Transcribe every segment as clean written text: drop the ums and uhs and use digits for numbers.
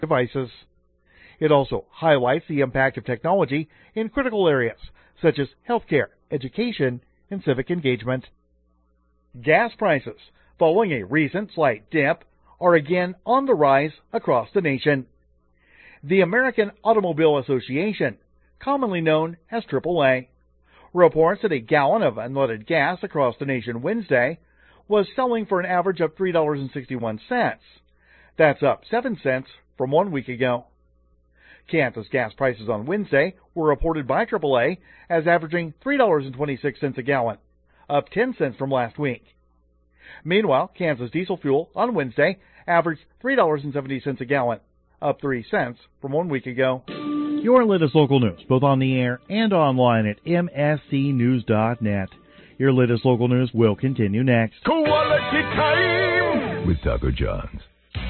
devices. It also highlights the impact of technology in critical areas such as healthcare, education, and civic engagement. Gas prices, following a recent slight dip, are again on the rise across the nation. The American Automobile Association, commonly known as AAA, reports that a gallon of unleaded gas across the nation Wednesday was selling for an average of $3.61. That's up 7 cents from 1 week ago. Kansas gas prices on Wednesday were reported by AAA as averaging $3.26 a gallon, up 10 cents from last week. Meanwhile, Kansas diesel fuel on Wednesday averaged $3.70 a gallon, up 3 cents from 1 week ago. Your latest local news, both on the air and online at mscnews.net. Your latest local news will continue next. Quality time with Taco John's.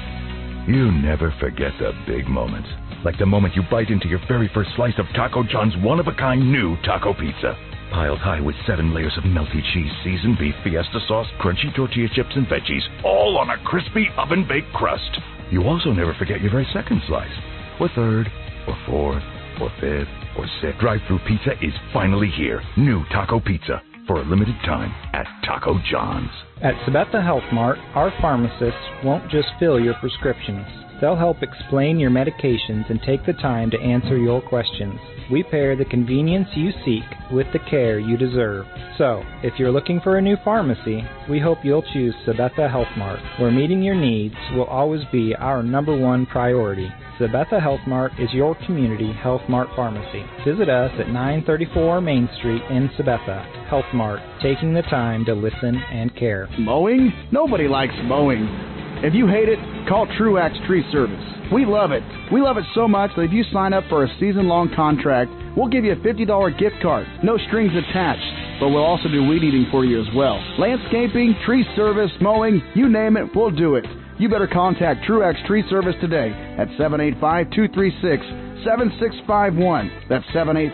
You never forget the big moments, like the moment you bite into your very first slice of Taco John's one-of-a-kind new taco pizza. Piled high with 7 layers of melty cheese, seasoned beef, fiesta sauce, crunchy tortilla chips, and veggies, all on a crispy oven-baked crust. You also never forget your very second slice, or third, or fourth, or fifth, or sixth. Drive-thru pizza is finally here. New taco pizza for a limited time at Taco John's. At Sabetha Health Mart, our pharmacists won't just fill your prescriptions. They'll help explain your medications and take the time to answer your questions. We pair the convenience you seek with the care you deserve. So, if you're looking for a new pharmacy, we hope you'll choose Sabetha Health Mart, where meeting your needs will always be our #1 priority. Sabetha Health Mart is your community Health Mart pharmacy. Visit us at 934 Main Street in Sabetha. Health Mart, taking the time to listen and care. Mowing? Nobody likes mowing. If you hate it, call Truax Tree Service. We love it. We love it so much that if you sign up for a season-long contract, we'll give you a $50 gift card, no strings attached. But we'll also do weed eating for you as well. Landscaping, tree service, mowing, you name it, we'll do it. You better contact Truax Tree Service today at 785-236-7651. That's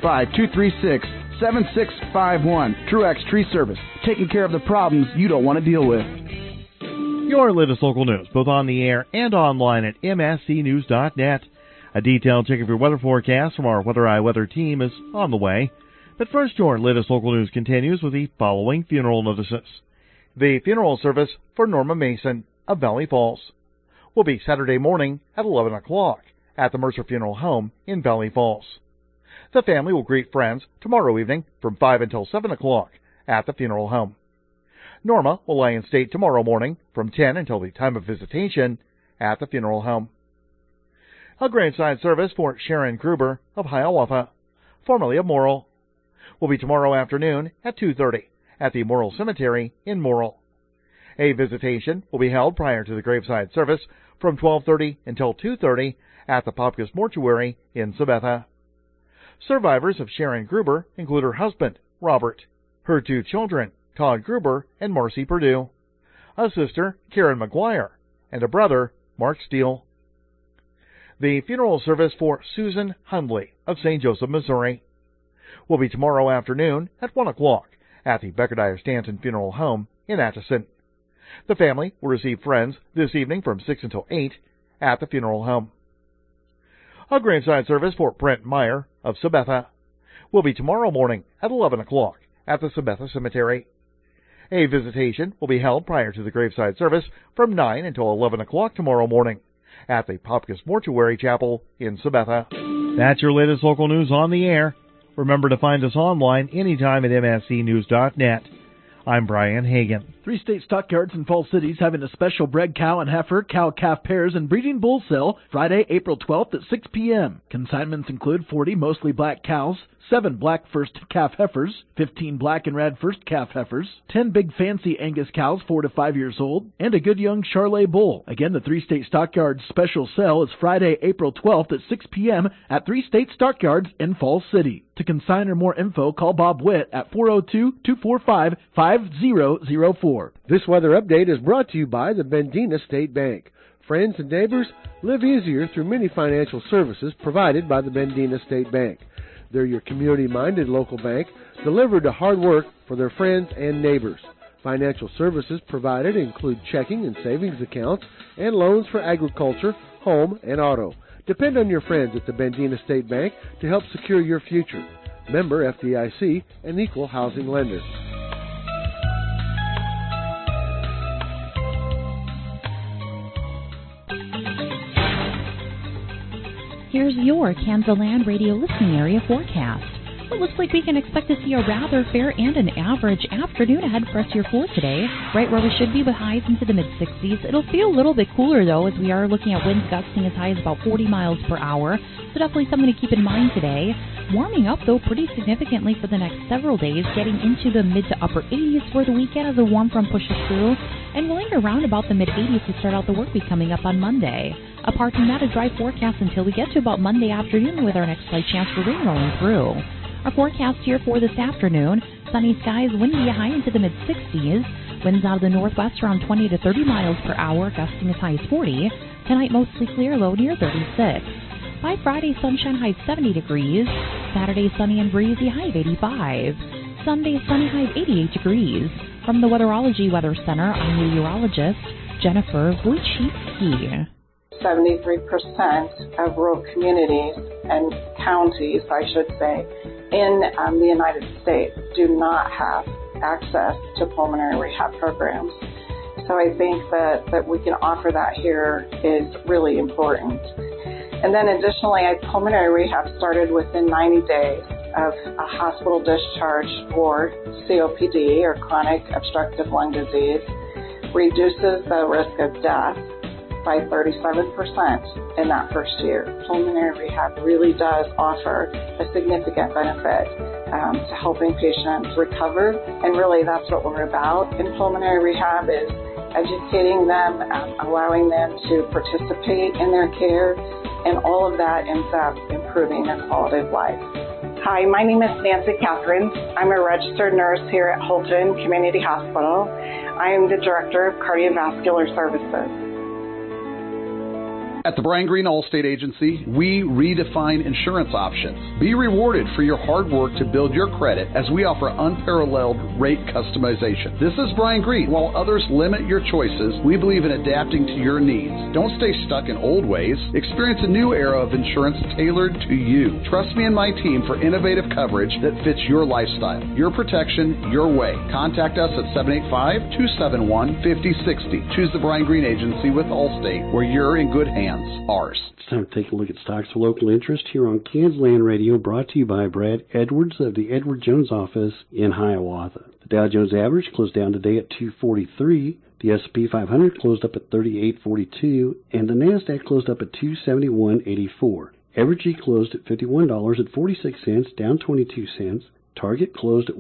785-236-7651. Truax Tree Service, taking care of the problems you don't want to deal with. Your latest local news, both on the air and online at mscnews.net. A detailed check of your weather forecast from our Weather Eye weather team is on the way. But first, your latest local news continues with the following funeral notices. The funeral service for Norma Mason of Valley Falls will be Saturday morning at 11 o'clock at the Mercer Funeral Home in Valley Falls. The family will greet friends tomorrow evening from 5 until 7 o'clock at the funeral home. Norma will lie in state tomorrow morning from 10 until the time of visitation at the funeral home. A graveside service for Sharon Gruber of Hiawatha, formerly of Morrill, will be tomorrow afternoon at 2:30 at the Morrill Cemetery in Morrill. A visitation will be held prior to the graveside service from 12:30 until 2:30 at the Popkus Mortuary in Sabetha. Survivors of Sharon Gruber include her husband, Robert, her 2 children, Todd Gruber and Marcy Perdue, a sister, Karen McGuire, and a brother, Mark Steele. The funeral service for Susan Hundley of St. Joseph, Missouri, will be tomorrow afternoon at 1 o'clock at the Beckerdyer Stanton Funeral Home in Atchison. The family will receive friends this evening from 6 until 8 at the funeral home. A graveside service for Brent Meyer of Sabetha will be tomorrow morning at 11 o'clock at the Sabetha Cemetery. A visitation will be held prior to the graveside service from 9 until 11 o'clock tomorrow morning at the Popkus Mortuary Chapel in Sabetha. That's your latest local news on the air. Remember to find us online anytime at mscnews.net. I'm Brian Hagan. Three State Stockyards in Falls City is having a special bred cow and heifer, cow-calf pairs, and breeding bull sale Friday, April 12th at 6 p.m. Consignments include 40 mostly black cows, 7 black first calf heifers, 15 black and red first calf heifers, 10 big fancy Angus cows 4 to 5 years old, and a good young Charolais bull. Again, the Three State Stockyards special sale is Friday, April 12th at 6 p.m. at Three State Stockyards in Falls City. To consign or more info, call Bob Witt at 402-245-5004. This weather update is brought to you by the Bendina State Bank. Friends and neighbors, live easier through many financial services provided by the Bendina State Bank. They're your community-minded local bank, delivered to hard work for their friends and neighbors. Financial services provided include checking and savings accounts and loans for agriculture, home, and auto. Depend on your friends at the Bendina State Bank to help secure your future. Member FDIC, an equal housing lender. Here's your Kansas Land Radio listening area forecast. It looks like we can expect to see a rather fair and an average afternoon ahead for us here for today, right where we should be with highs into the mid-60s. It'll feel a little bit cooler, though, as we are looking at winds gusting as high as about 40 miles per hour, so definitely something to keep in mind today. Warming up, though, pretty significantly for the next several days, getting into the mid to upper 80s for the weekend as a warm front pushes through, and we'll linger around about the mid-80s to start out the work week coming up on Monday. Apart from that, a dry forecast until we get to about Monday afternoon with our next slight chance for rain rolling through. Our forecast here for this afternoon, sunny skies, windy high into the mid-60s, winds out of the northwest around 20 to 30 miles per hour, gusting as high as 40. Tonight mostly clear, low near 36. By Friday, sunshine high 70 degrees. Saturday, sunny and breezy, high of 85. Sunday, sunny, high of 88 degrees. From the Weatherology Weather Center, I'm meteorologist Jennifer Wojcicki. 73% of rural communities and counties, I should say, in the United States do not have access to pulmonary rehab programs. So I think that we can offer that here is really important. And then additionally, pulmonary rehab started within 90 days of a hospital discharge for COPD, or chronic obstructive lung disease, reduces the risk of death by 37% in that first year. Pulmonary rehab really does offer a significant benefit to helping patients recover, and really that's what we're about in pulmonary rehab, is educating them, allowing them to participate in their care, and all of that ends up improving their quality of life. Hi, my name is Nancy Catherine. I'm a registered nurse here at Holton Community Hospital. I am the Director of Cardiovascular Services. At the Brian Green Allstate Agency, we redefine insurance options. Be rewarded for your hard work to build your credit as we offer unparalleled rate customization. This is Brian Green. While others limit your choices, we believe in adapting to your needs. Don't stay stuck in old ways. Experience a new era of insurance tailored to you. Trust me and my team for innovative coverage that fits your lifestyle. Your protection, your way. Contact us at 785-271-5060. Choose the Brian Green Agency with Allstate, where you're in good hands. Ours. It's time to take a look at stocks of local interest here on Kansas Land Radio, brought to you by Brad Edwards of the Edward Jones office in Hiawatha. The Dow Jones average closed down today at 243. The S&P 500 closed up at 38.42, and the NASDAQ closed up at 271.84. Evergy closed at $51.46, down 22 cents. Target closed at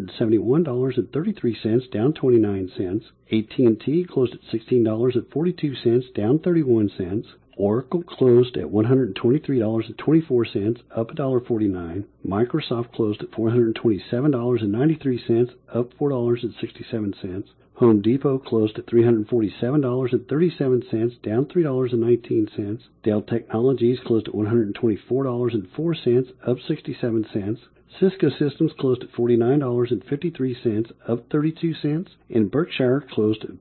$171.33, down 29 cents. AT&T closed at $16.42, down 31 cents. Oracle closed at $123.24, up $1.49. Microsoft closed at $427.93, up $4.67. Home Depot closed at $347.37, down $3.19. Dell Technologies closed at $124.04, up 67 cents. Cisco Systems closed at $49.53, up 32 cents, and Berkshire closed at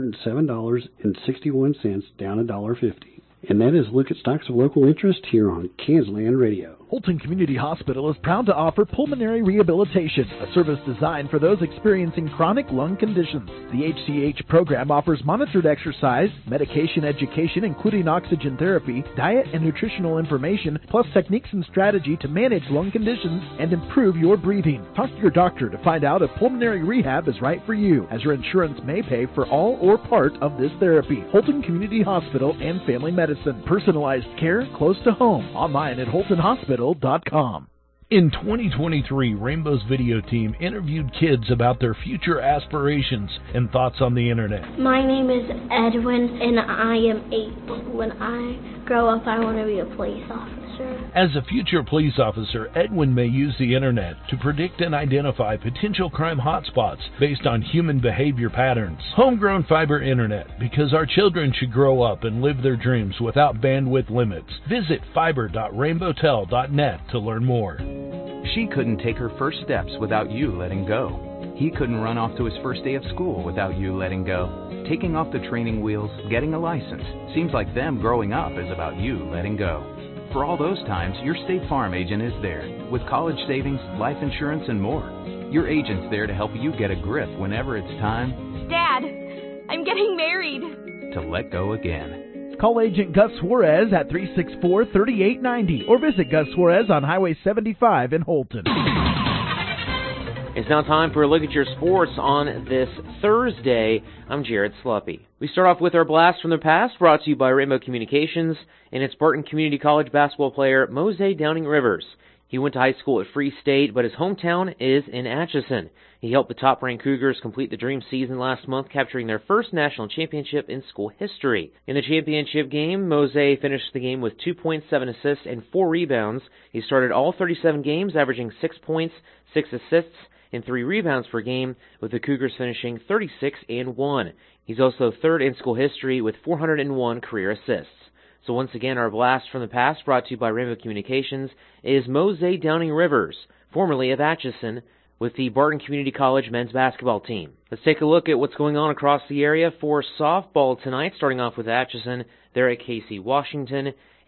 $407.61, down $1.50. And that is a look at stocks of local interest here on Kansas Land Radio. Holton Community Hospital is proud to offer pulmonary rehabilitation, a service designed for those experiencing chronic lung conditions. The HCH program offers monitored exercise, medication education including oxygen therapy, diet and nutritional information, plus techniques and strategy to manage lung conditions and improve your breathing. Talk to your doctor to find out if pulmonary rehab is right for you, as your insurance may pay for all or part of this therapy. Holton Community Hospital and Family Medicine. Personalized care close to home. Online at holtonhospital.com. In 2023, Rainbow's video team interviewed kids about their future aspirations and thoughts on the internet. My name is Edwin, and I am 8. When I grow up, I want to be a police officer. As a future police officer, Edwin may use the internet to predict and identify potential crime hotspots based on human behavior patterns. Homegrown fiber internet, because our children should grow up and live their dreams without bandwidth limits. Visit fiber.rainbowtel.net to learn more. She couldn't take her first steps without you letting go. He couldn't run off to his first day of school without you letting go. taking off the training wheels, getting a license. Seems like them growing up is about you letting go. For all those times, your State Farm agent is there with college savings, life insurance, and more. Your agent's there to help you get a grip whenever it's time, Dad, I'm getting married. to let go again. Call Agent Gus Suarez at 364-3890 or visit Gus Suarez on Highway 75 in Holton. It's now time for a look at your sports on this Thursday. I'm Jared Sluppy. We start off with our blast from the past, brought to you by Rainbow Communications and its Barton Community College basketball player, Mose Downing Rivers. He went to high school at Free State, but his hometown is in Atchison. He helped the top-ranked Cougars complete the dream season last month, capturing their first national championship in school history. In the championship game, Mose finished the game with 2.7 assists and 4 rebounds. He started all 37 games, averaging 6 points, 6 assists, and 3 rebounds per game, with the Cougars finishing 36-1. He's also third in school history with 401 career assists. So once again, our blast from the past, brought to you by Rainbow Communications, is Mose Downing Rivers, formerly of Atchison, with the Barton Community College men's basketball team. Let's take a look at what's going on across the area for softball tonight, starting off with Atchison. They're at KC Washington.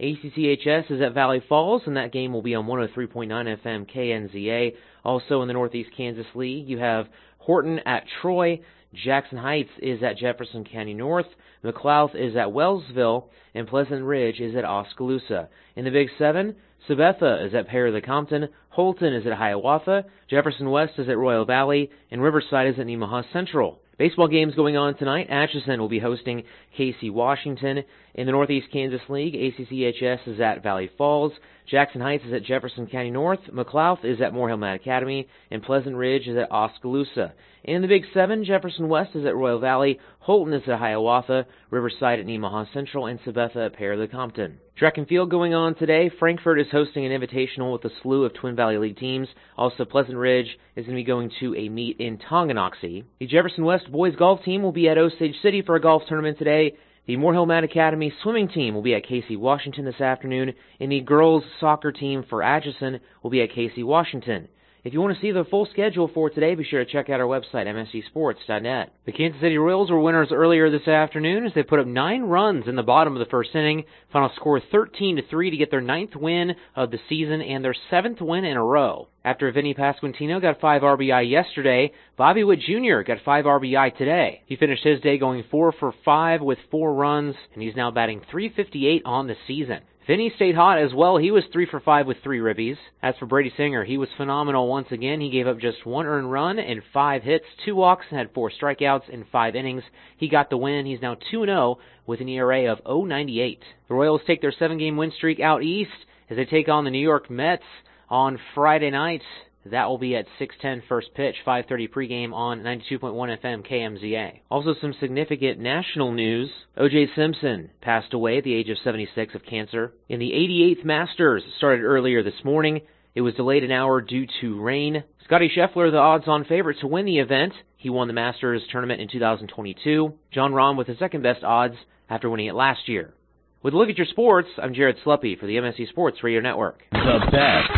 ACCHS is at Valley Falls, and that game will be on 103.9 FM KNZA. Also in the Northeast Kansas League, you have Horton at Troy. Jackson Heights is at Jefferson County North. McLouth is at Wellsville, and Pleasant Ridge is at Oskaloosa. In the Big Seven, Sabetha is at Perry the Compton, Holton is at Hiawatha, Jefferson West is at Royal Valley, and Riverside is at Nemaha Central. Baseball games going on tonight. Atchison will be hosting KC Washington. In the Northeast Kansas League, ACCHS is at Valley Falls. Jackson Heights is at Jefferson County North. McLouth is at Morehill Mat Academy. And Pleasant Ridge is at Oskaloosa. In the Big Seven, Jefferson West is at Royal Valley. Holton is at Hiawatha. Riverside at Nemaha Central. And Sabetha at Perry the Compton. Track and field going on today. Frankfort is hosting an invitational with a slew of Twin Valley League teams. Also, Pleasant Ridge is going to be going to a meet in Tonganoxie. The Jefferson West boys golf team will be at Osage City for a golf tournament today. The Morehill Mat Academy swimming team will be at KC Washington this afternoon, and the girls soccer team for Atchison will be at KC Washington. If you want to see the full schedule for today, be sure to check out our website, mscsports.net. The Kansas City Royals were winners earlier this afternoon as they put up 9 runs in the bottom of the first inning. Final score 13-3 to get their 9th win of the season and their 7th win in a row. After Vinny Pasquantino got 5 RBI yesterday, Bobby Witt Jr. got 5 RBI today. He finished his day going 4 for 5 with 4 runs, and he's now batting .358 on the season. Vinny stayed hot as well. He was 3 for 5 with 3 ribbies. As for Brady Singer, he was phenomenal once again. He gave up just 1 earned run and 5 hits, 2 walks, and had 4 strikeouts in 5 innings. He got the win. He's now 2-0 with an ERA of .098. The Royals take their 7-game win streak out east as they take on the New York Mets on Friday night. That will be at 6:10 first pitch, 5:30 pregame on 92.1 FM KMZA. Also some significant national news. O.J. Simpson passed away at the age of 76 of cancer. In the 88th Masters started earlier this morning. It was delayed an hour due to rain. Scotty Scheffler, the odds-on favorite to win the event. He won the Masters tournament in 2022. John Rahm with the second-best odds after winning it last year. With a look at your sports, I'm Jared Sluppy for the MSC Sports Radio Network. The best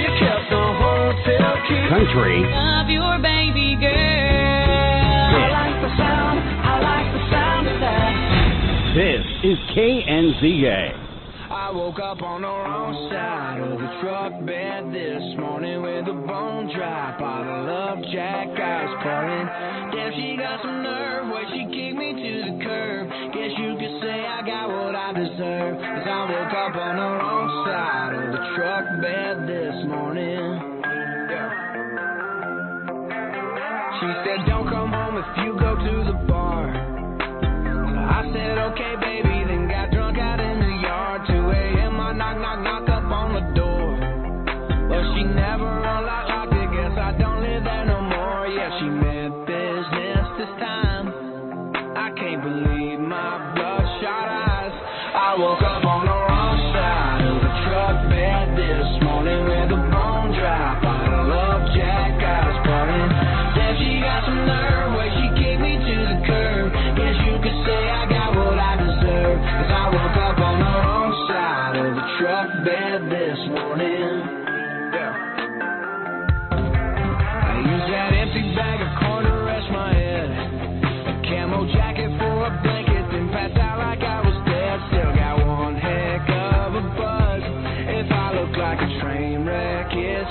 country. Love your baby girl. I like the sound of that. This is KNZA. I woke up on the wrong side of the truck bed this morning with a bone dry bottle of Jack I was pouring. Damn, she got some nerve where she kicked me to the curb. Guess you could say I got what I deserve. 'Cause I woke up on the wrong side of the truck bed this morning. She said, don't come home if you go to the bar. So I said, okay, baby, then got drunk out in the yard. 2 a.m. I knock up on the door. Well, she never unlocked it, guess I don't live there no more. Yeah, she meant business this time. I can't believe my bloodshot eyes. I woke up on the wrong side of the truck bed this morning with a bone dry bottle of Jack I was pouring. She got some nerve where she kicked me to the curb. Guess you could say I got what I deserve. 'Cause I woke up on the wrong side of the truck bed this morning. I used that empty bag of corn to rest my head, a camo jacket for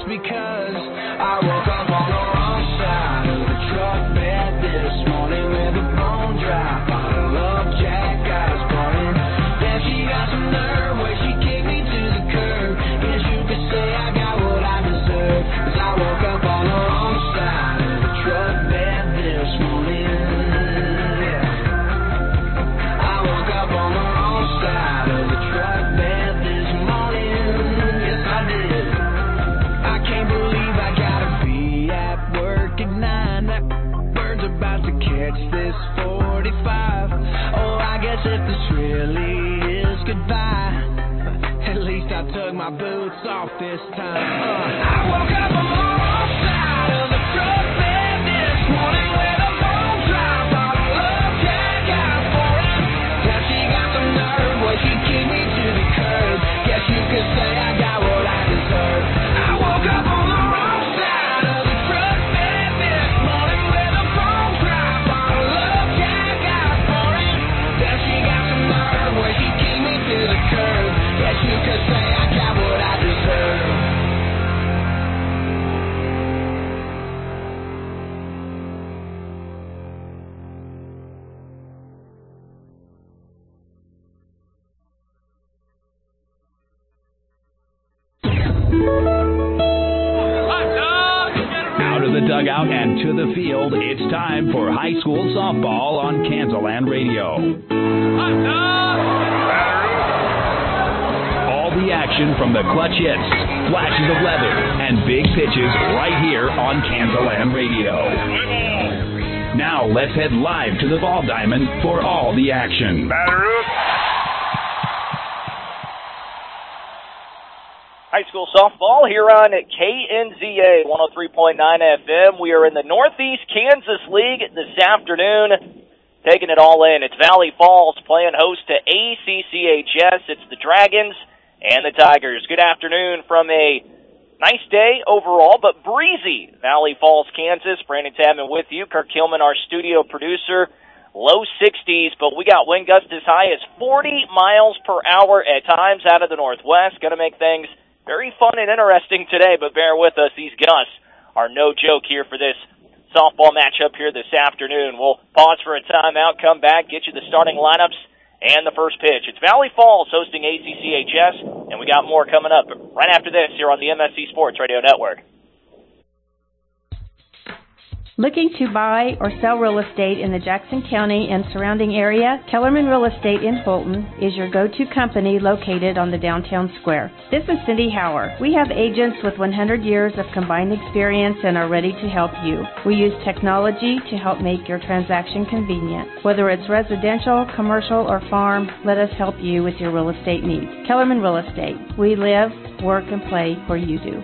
That's because I woke up on the wrong side of the truck bed this morning with a bone dry bottle of Jack Osborne. Yeah, she got some nerve where she kicked me to the curb. Guess you could say I got what I deserve, 'cause I woke up on the wrong side of the truck bed this morning. Yeah. I woke up on the wrong side of the truck bed this morning. Yes, I did. I can't believe I gotta be at work at 9. That bird's about to catch this 45. Oh, I guess if this really is goodbye, at least I took my boots off this time. I woke up on the wrong side of the truck bed this morning with a bone dry bottle of Jack Osborne. Now she got some nerve, boy, she kicked me to the curb. Guess you could say I got what I deserve. I woke up on the wrong side of the truck bed this morning with a bone dry bottle of Jack Osborne. Now she got some nerve, boy, she kicked me to the curb. Guess you could say I got what I deserve. Out of the dugout and to the field, it's time for high school softball on Kansas Radio. All the action from the clutch hits, flashes of leather, and big pitches right here on Kansas Radio. Now let's head live to the ball diamond for all the action. High school softball here on KNZA 103.9 FM. We are in the Northeast Kansas League this afternoon, taking it all in. It's Valley Falls playing host to ACCHS. It's the Dragons and the Tigers. Good afternoon from a nice day overall, but breezy Valley Falls, Kansas. Brandon Tabman with you. Kirk Hillman, our studio producer. Low 60s, but we got wind gusts as high as 40 miles per hour at times out of the northwest. Going to make things very fun and interesting today, but bear with us. These gusts are no joke here for this softball matchup here this afternoon. We'll pause for a timeout, come back, get you the starting lineups and the first pitch. It's Valley Falls hosting ACCHS, and we got more coming up right after this here on the MSC Sports Radio Network. Looking to buy or sell real estate in the Jackson County and surrounding area? Kellerman Real Estate in Holton is your go-to company located on the downtown square. This is Cindy Hauer. We have agents with 100 years of combined experience and are ready to help you. We use technology to help make your transaction convenient. Whether it's residential, commercial, or farm, let us help you with your real estate needs. Kellerman Real Estate. We live, work, and play where you do.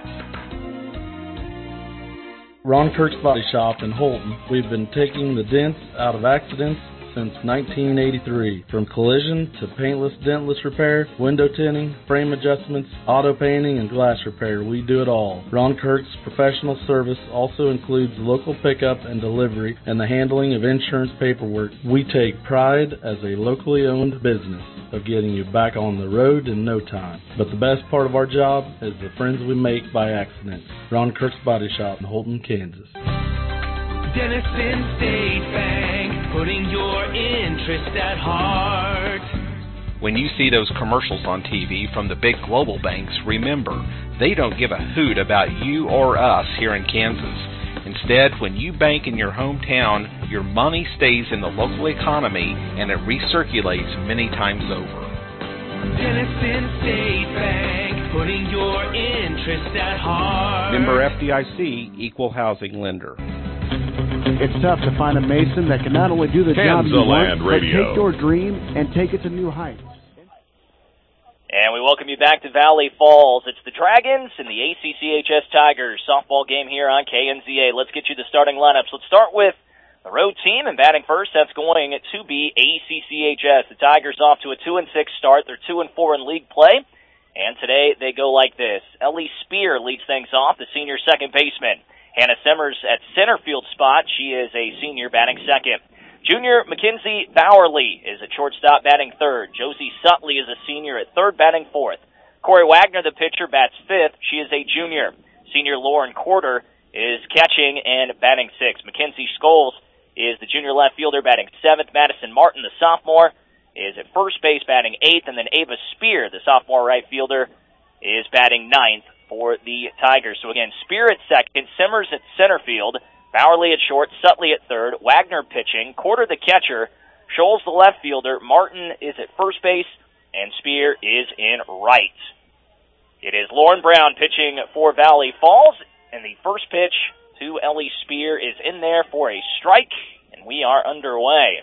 Ron Kirk's Body Shop in Holton. We've been taking the dents out of accidents since 1983. From collision to paintless, dentless repair, window tinting, frame adjustments, auto painting, and glass repair, we do it all. Ron Kirk's professional service also includes local pickup and delivery and the handling of insurance paperwork. We take pride as a locally owned business of getting you back on the road in no time. But the best part of our job is the friends we make by accident. Ron Kirk's Body Shop in Holton, Kansas. Denison State Bank, putting your interest at heart. When you see those commercials on TV from the big global banks, remember, they don't give a hoot about you or us here in Kansas. Instead, when you bank in your hometown, your money stays in the local economy and it recirculates many times over. Denison State Bank, putting your interest at heart. Member FDIC, Equal Housing Lender. It's tough to find a Mason that can not only do the job you want, but take your dream and take it to new heights. And we welcome you back to Valley Falls. It's the Dragons and the ACCHS Tigers softball game here on KNZA. Let's get you the starting lineups. Let's start with the road team, and batting first, that's going to be ACCHS. The Tigers off to a 2-6 start. They're 2-4 in league play, and today they go like this. Ellie Spear leads things off, the senior second baseman. Hannah Simmers at center field spot. She is a senior batting second. Junior Mackenzie Bowerly is at shortstop batting third. Josie Sutley is a senior at third batting fourth. Corey Wagner, the pitcher, bats fifth. She is a junior. Senior Lauren Corder is catching and batting 6th. Mackenzie Scholes is the junior left fielder batting 7th. Madison Martin, the sophomore, is at first base batting 8th. And then Ava Spear, the sophomore right fielder, is batting 9th for the Tigers. So again, Spear at second, Simmers at center field, Bowerly at short, Sutley at third, Wagner pitching, Corder the catcher, Scholes the left fielder, Martin is at first base, and Spear is in right. It is Lauren Brown pitching for Valley Falls, and the first pitch to Ellie Spear is in there for a strike, and we are underway.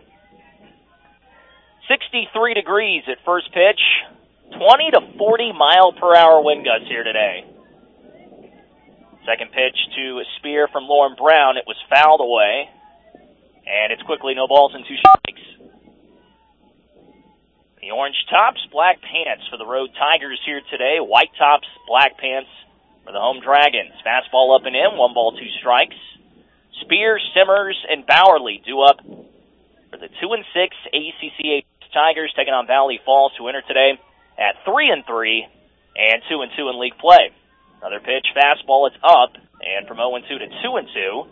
63 degrees at first pitch, 20 to 40 mile per hour wind gusts here today. Second pitch to Spear from Lauren Brown. It was fouled away, and it's quickly no balls and 2 strikes. The orange tops, black pants for the Road Tigers here today. White tops, black pants for the home Dragons. Fastball up and in, 1 ball, 2 strikes. Spear, Simmers, and Bowerly due up for the 2-6 ACCH Tigers, taking on Valley Falls, who enter today at 3-3 and 2-2 in league play. Another pitch, fastball, it's up, and from 0-2 to 2-2.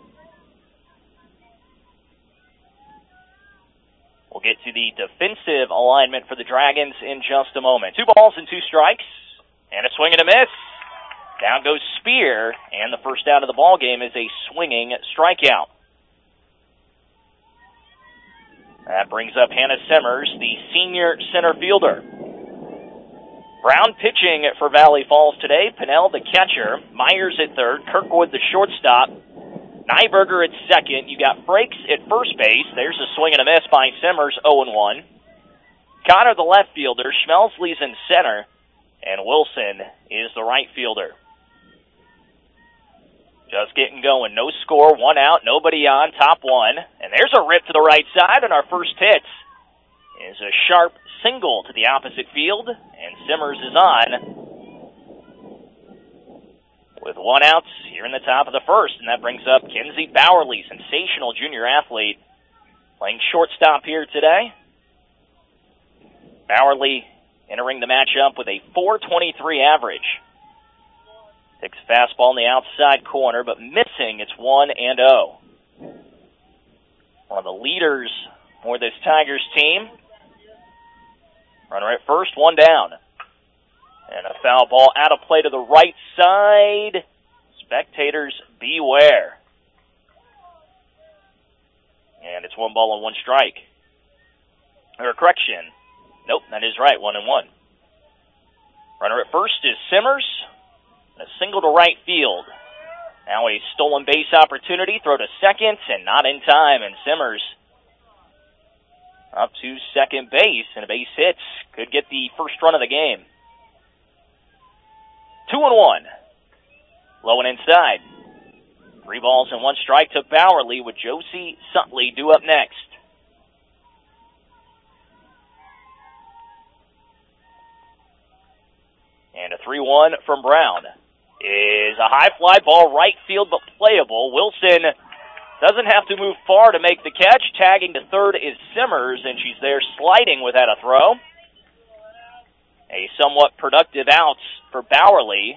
We'll get to the defensive alignment for the Dragons in just a moment. 2 balls and 2 strikes, and a swing and a miss. Down goes Spear, and the first out of the ball game is a swinging strikeout. That brings up Hannah Simmers, the senior center fielder. Brown pitching for Valley Falls today. Pinnell, the catcher. Myers at third. Kirkwood, the shortstop. Nyberger at second. You got Frakes at first base. There's a swing and a miss by Simmers, 0-1. Connor, the left fielder. Schmelsley's in center. And Wilson is the right fielder. Just getting going. No score, 1 out, nobody on, top 1. And there's a rip to the right side, and our first hit is a sharp single to the opposite field, and Simmers is on with 1 out here in the top of the first, and that brings up Kenzie Bowerly, sensational junior athlete, playing shortstop here today. Bowerly entering the matchup with a .423 average. Takes a fastball in the outside corner, but missing. It's 1-0. One of the leaders for this Tigers team. Runner at first, 1 down. And a foul ball out of play to the right side. Spectators beware. And it's 1 ball and 1 strike. Or correction. Nope, that is right, 1-1. Runner at first is Simmers. A single to right field. Now a stolen base opportunity. Throw to second, and not in time. And Simmers up to second base, and a base hit could get the first run of the game. 2-1. Low and inside. 3 balls and 1 strike to Bowerly with Josie Sutley due up next. And a 3-1 from Brown is a high fly ball, right field, but playable. Wilson doesn't have to move far to make the catch. Tagging to third is Simmers, and she's there sliding without a throw. A somewhat productive out for Bowerly.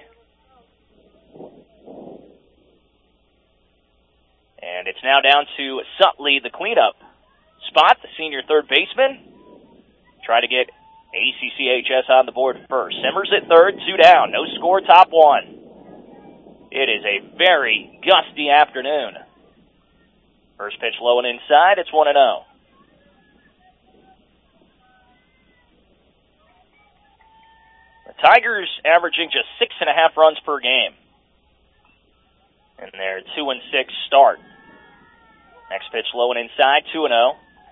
And it's now down to Sutley, the cleanup spot, the senior third baseman. Try to get ACCHS on the board first. Simmers at third, 2 down. No score, top 1. It is a very gusty afternoon. First pitch low and inside, it's 1-0. The Tigers averaging just 6.5 runs per game in their 2-6 start. Next pitch low and inside, 2-0.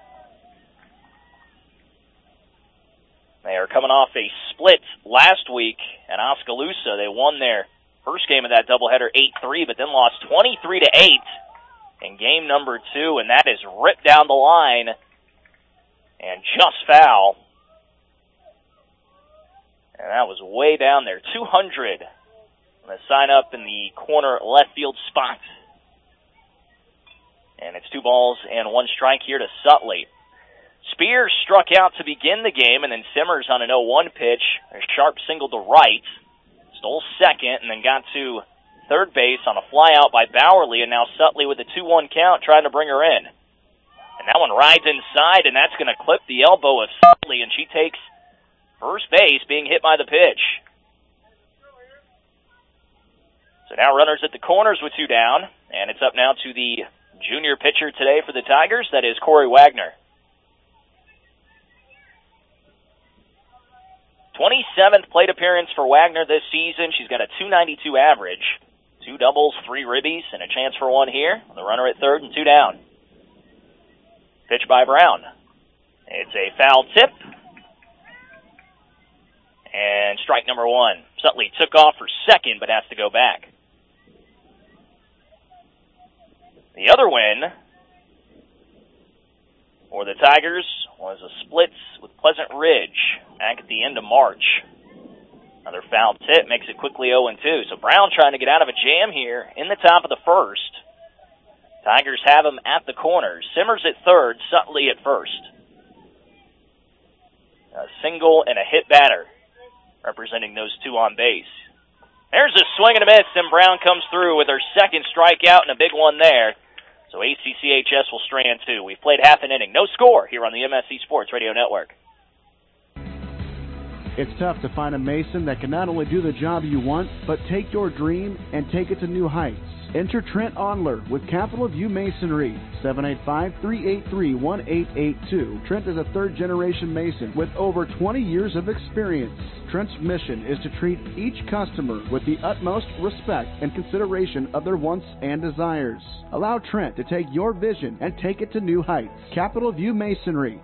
They are coming off a split last week at Oskaloosa. They won their first game of that doubleheader 8-3, but then lost 23-8 in game number 2, and that is ripped down the line and just foul. And that was way down there. 200 on the sign up in the corner left field spot. And it's 2 balls and 1 strike here to Sutley. Spear struck out to begin the game, and then Simmers on an 0-1 pitch, a sharp single to right, stole second, and then got to third base on a flyout by Bowerly, and now Sutley with a 2-1 count trying to bring her in. And that one rides inside, and that's going to clip the elbow of Sutley, and she takes first base, being hit by the pitch. So now runners at the corners with 2 down, and it's up now to the junior pitcher today for the Tigers. That is Corey Wagner. 27th plate appearance for Wagner this season. She's got a .292 average. 2 doubles, 3 ribbies, and a chance for 1 here. The runner at third and 2 down. Pitch by Brown. It's a foul tip. And strike number 1. Sutley took off for second, but has to go back. The other win for the Tigers was a split with Pleasant Ridge back at the end of March. Another foul tip makes it quickly 0-2. So Brown trying to get out of a jam here in the top of the first. Tigers have him at the corners. Simmers at third, Sutley at first. A single and a hit batter representing those 2 on base. There's a swing and a miss, and Brown comes through with her second strikeout and a big one there. So ACCHS will strand 2. We've played half an inning. No score here on the MSC Sports Radio Network. It's tough to find a mason that can not only do the job you want, but take your dream and take it to new heights. Enter Trent Onler with Capital View Masonry, 785-383-1882. Trent is a third-generation Mason with over 20 years of experience. Trent's mission is to treat each customer with the utmost respect and consideration of their wants and desires. Allow Trent to take your vision and take it to new heights. Capital View Masonry,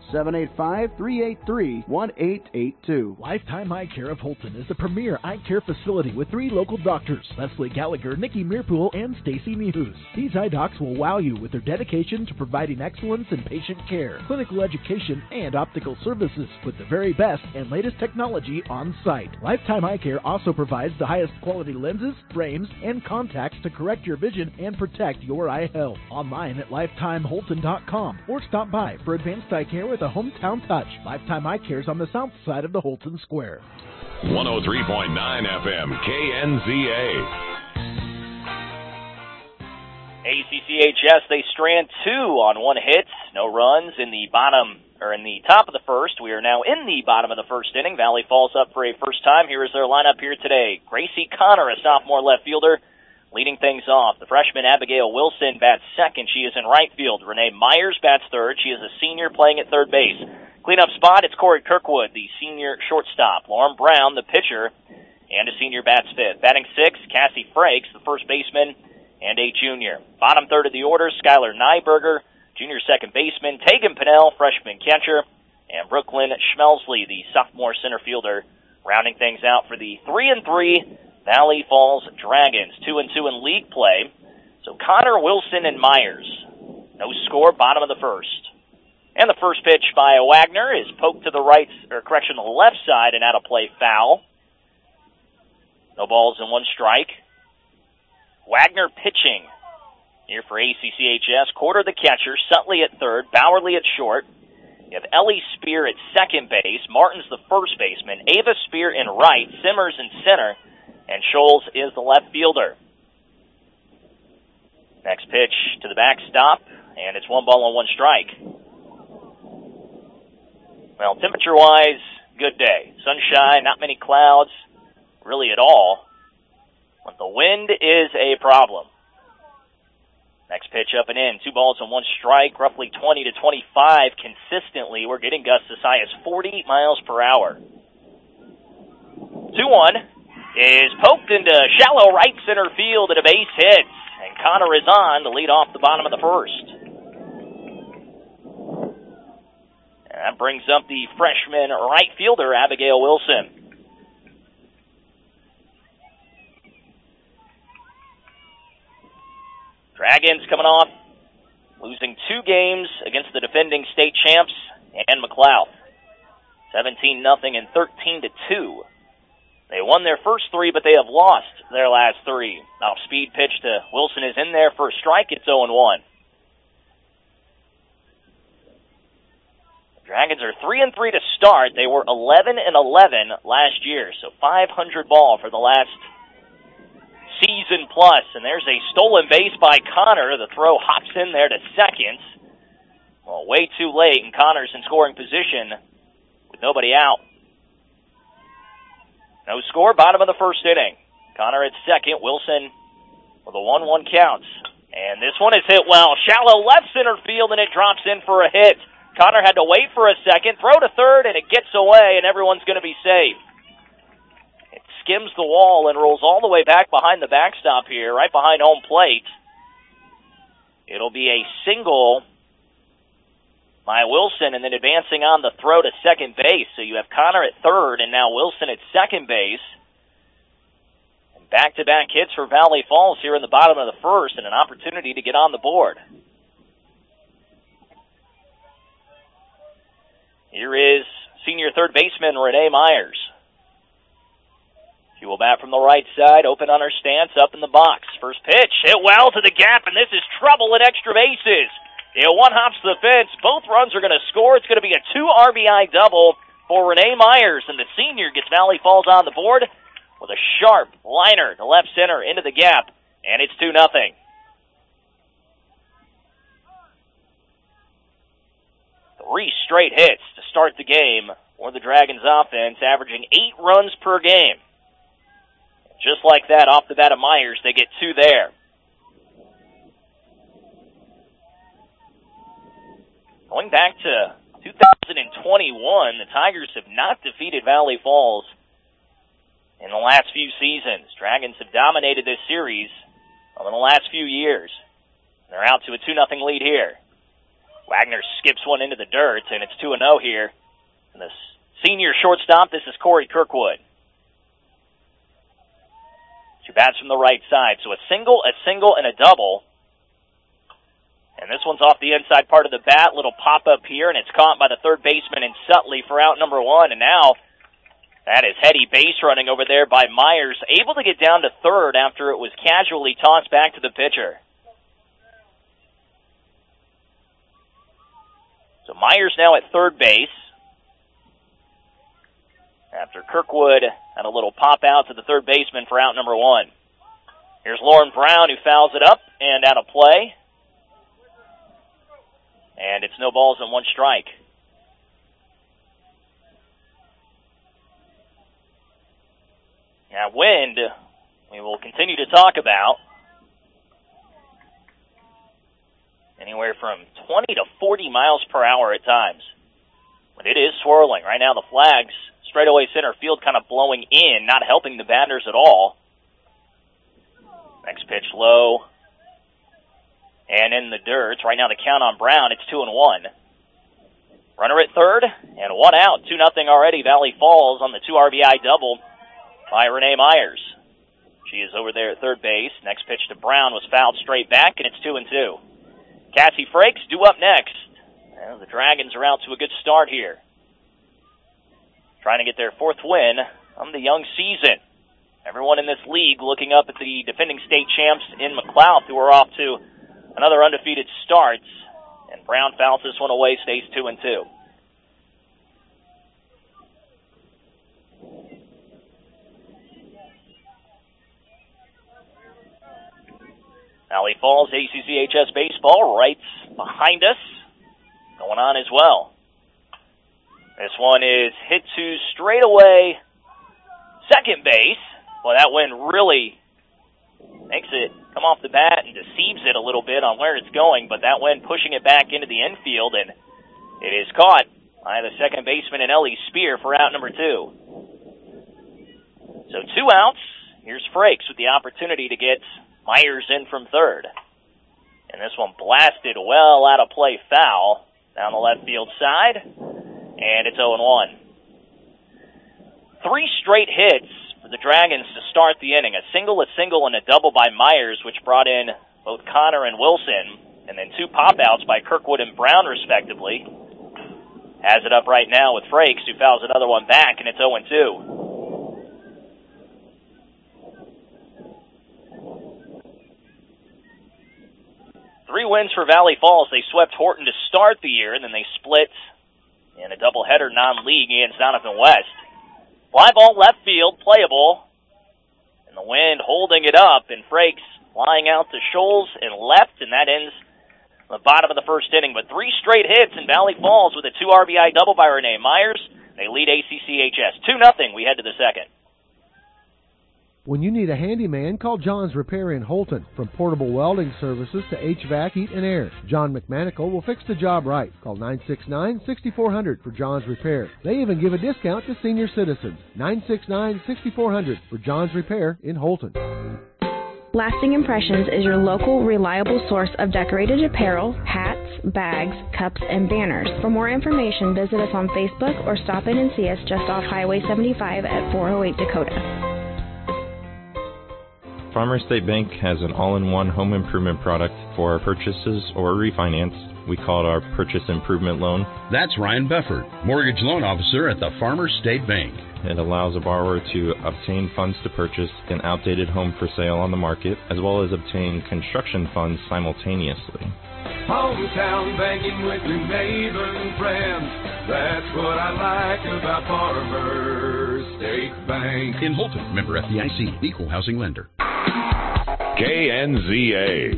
785-383-1882. Lifetime Eye Care of Holton is the premier eye care facility with 3 local doctors, Leslie Gallagher, Nikki Meerpool, and Stacy Mehus. These eye docs will wow you with their dedication to providing excellence in patient care, clinical education, and optical services with the very best and latest technology on site. Lifetime Eye Care also provides the highest quality lenses, frames, and contacts to correct your vision and protect your eye health. Online at lifetimeholton.com or stop by for advanced eye care with a hometown touch. Lifetime Eye Care is on the south side of the Holton Square. 103.9 FM KNZA. ACCHS, they strand 2 on 1 hit. No runs in the top of the first. We are now in the bottom of the first inning. Valley Falls up for a first time. Here is their lineup here today. Gracie Connor, a sophomore left fielder, leading things off. The freshman Abigail Wilson bats second. She is in right field. Renee Myers bats third. She is a senior playing at third base. Cleanup spot, it's Corey Kirkwood, the senior shortstop. Lauren Brown, the pitcher, and a senior bats fifth. Batting sixth, Cassie Frakes, the first baseman, and a junior. Bottom third of the order, Skylar Nyberger, junior second baseman, Tegan Pinnell, freshman catcher, and Brooklyn Schmelsley, the sophomore center fielder, rounding things out for the 3-3 Valley Falls Dragons. 2-2 in league play. So Connor, Wilson, and Myers. No score, bottom of the first. And the first pitch by Wagner is poked to the the left side and out of play, foul. No balls and 1 strike. Wagner pitching here for ACCHS. Quarter the catcher, Sutley at third, Bowerly at short. You have Ellie Spear at second base, Martin's the first baseman, Ava Spear in right, Simmers in center, and Scholes is the left fielder. Next pitch to the backstop, and it's 1 ball and 1 strike. Well, temperature-wise, good day. Sunshine, not many clouds, really at all. But the wind is a problem. Next pitch up and in. 2 balls and 1 strike, roughly 20 to 25 consistently. We're getting gusts as high as 40 miles per hour. 2-1 is poked into shallow right center field at a base hit. And Connor is on to lead off the bottom of the first. And that brings up the freshman right fielder, Abigail Wilson. Dragons coming off losing 2 games against the defending state champs and McLeod. 17-0 and 13-2. They won their first 3, but they have lost their last 3. Now, speed pitch to Wilson is in there for a strike. It's 0-1. Dragons are 3-3 to start. They were 11-11 last year, so 500 ball for the last season plus. And there's a stolen base by Connor. The throw hops in there to second. Well, way too late, and Connor's in scoring position with nobody out. No score, bottom of the first inning. Connor at second, Wilson with a 1-1 count. And this one is hit well. Shallow left center field, and it drops in for a hit. Connor had to wait for a second, throw to third, and it gets away, and everyone's going to be safe. It skims the wall and rolls all the way back behind the backstop here, right behind home plate. It'll be a single by Wilson, and then advancing on the throw to second base. So you have Connor at third, and now Wilson at second base. And back-to-back hits for Valley Falls here in the bottom of the first, and an opportunity to get on the board. Here is senior third baseman Renee Myers. She will bat from the right side, open on her stance, up in the box. First pitch, hit well to the gap, and this is trouble at extra bases. One hops to the fence. Both runs are going to score. It's going to be a 2 RBI double for Renee Myers, and the senior gets Valley Falls on the board with a sharp liner to left center into the gap, and it's 2-0. 3 straight hits to start the game for the Dragons offense, averaging 8 runs per game. Just like that, off the bat of Myers, they get 2 there. Going back to 2021, the Tigers have not defeated Valley Falls in the last few seasons. Dragons have dominated this series in the last few years. They're out to a 2-0 lead here. Wagner skips one into the dirt, and it's 2-0 here. And the senior shortstop, this is Corey Kirkwood. She bats from the right side. So a single, and a double. And this one's off the inside part of the bat. Little pop-up here, and it's caught by the third baseman in Sutley for out number 1. And now that is heady base running over there by Myers, able to get down to third after it was casually tossed back to the pitcher. So Myers now at third base after Kirkwood had a little pop out to the third baseman for out number 1. Here's Lauren Brown, who fouls it up and out of play. And it's no balls and 1 strike. Now, wind, we will continue to talk about. Anywhere from 20 to 40 miles per hour at times. But it is swirling. Right now, the flags, straightaway center field kind of blowing in, not helping the batters at all. Next pitch low. And in the dirt. Right now the count on Brown, it's 2-1. Runner at third, and 1 out. 2-0 already. Valley Falls on the 2 RBI double by Renee Myers. She is over there at third base. Next pitch to Brown was fouled straight back, and it's 2-2. Cassie Frakes due up next. And the Dragons are out to a good start here. Trying to get their 4th win on the young season. Everyone in this league looking up at the defending state champs in McLouth, who are off to another undefeated start, and Brown fouls this one away, stays 2-2. Valley Falls ACCHS baseball right behind us, going on as well. This one is hit to straightaway second base. Well, that one really makes it come off the bat and deceives it a little bit on where it's going, but that went pushing it back into the infield, and it is caught by the second baseman in Ellie Spear for out number 2. So 2 outs. Here's Frakes with the opportunity to get Myers in from third. And this one blasted well out of play foul down the left field side, and it's 0-1. 3 straight hits for the Dragons to start the inning. A single, and a double by Myers, which brought in both Connor and Wilson, and then 2 pop-outs by Kirkwood and Brown, respectively. Has it up right now with Frakes, who fouls another one back, and it's 0-2. Three wins for Valley Falls. They swept Horton to start the year, and then they split in a doubleheader non-league against Donovan West. Fly ball left field, playable. And the The wind holding it up, and Frakes flying out to Scholes and left, and that ends the bottom of the first inning. But 3 straight hits in Valley Falls with a 2 RBI double by Renee Myers. They lead ACCHS 2-0. We head to the second. When you need a handyman, call John's Repair in Holton. From portable welding services to HVAC, heat, and air, John McManical will fix the job right. Call 969-6400 for John's Repair. They even give a discount to senior citizens. 969-6400 for John's Repair in Holton. Lasting Impressions is your local, reliable source of decorated apparel, hats, bags, cups, and banners. For more information, visit us on Facebook or stop in and see us just off Highway 75 at 408 Dakota. Farmers State Bank has an all-in-one home improvement product for our purchases or refinance. We call it our Purchase Improvement Loan. That's Ryan Befford, Mortgage Loan Officer at the Farmers State Bank. It allows a borrower to obtain funds to purchase an outdated home for sale on the market, as well as obtain construction funds simultaneously. Hometown banking with your neighbors and friends. That's what I like about Farmers State Bank. In Holton, member FDIC, equal housing lender. KNZA.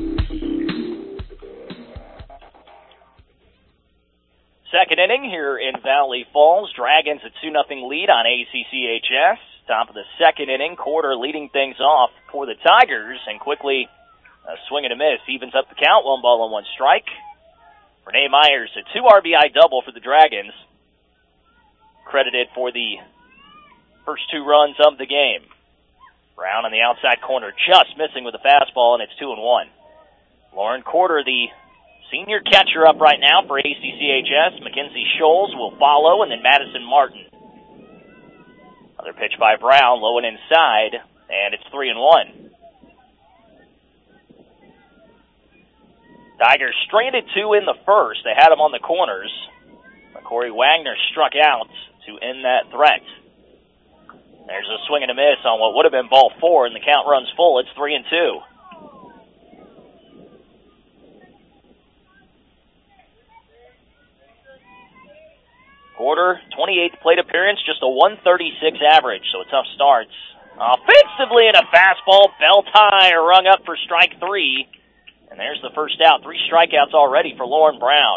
Second inning here in Valley Falls. Dragons a 2-0 lead on ACCHS. Top of the second inning, Quarter leading things off for the Tigers, and quickly a swing and a miss evens up the count. 1 ball and 1 strike. Renee Myers, a 2 RBI double for the Dragons, credited for the first 2 runs of the game. Brown on the outside corner, just missing with a fastball, and it's 2-1. Lauren Quarter, the senior catcher, up right now for ACCHS. Mackenzie Scholes will follow, and then Madison Martin. Another pitch by Brown, low and inside, and it's 3-1. Tigers stranded 2 in the first. They had them on the corners. Corey Wagner struck out to end that threat. There's a swing and a miss on what would have been ball 4, and the count runs full. It's 3-2. Quarter, 28th plate appearance, just a 136 average, so a tough start. Offensively, in a fastball, belt high, rung up for strike 3. And there's the first out. 3 strikeouts already for Lauren Brown.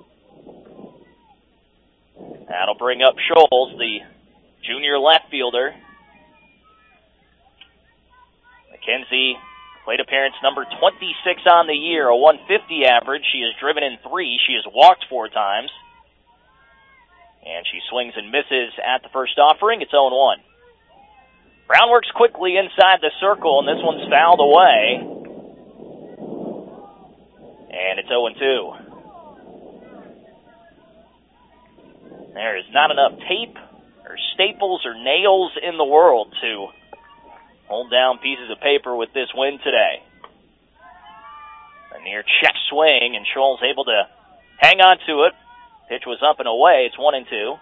That'll bring up Scholes, the junior left fielder. Mackenzie, plate appearance number 26 on the year, a 150 average. She has driven in 3. She has walked 4 times. And she swings and misses at the first offering. It's 0-1. Brown works quickly inside the circle, and this one's fouled away. And it's 0-2. There is not enough tape or staples or nails in the world to hold down pieces of paper with this win today. A near check swing, and Scholes able to hang on to it. Pitch was up and away. It's 1-2.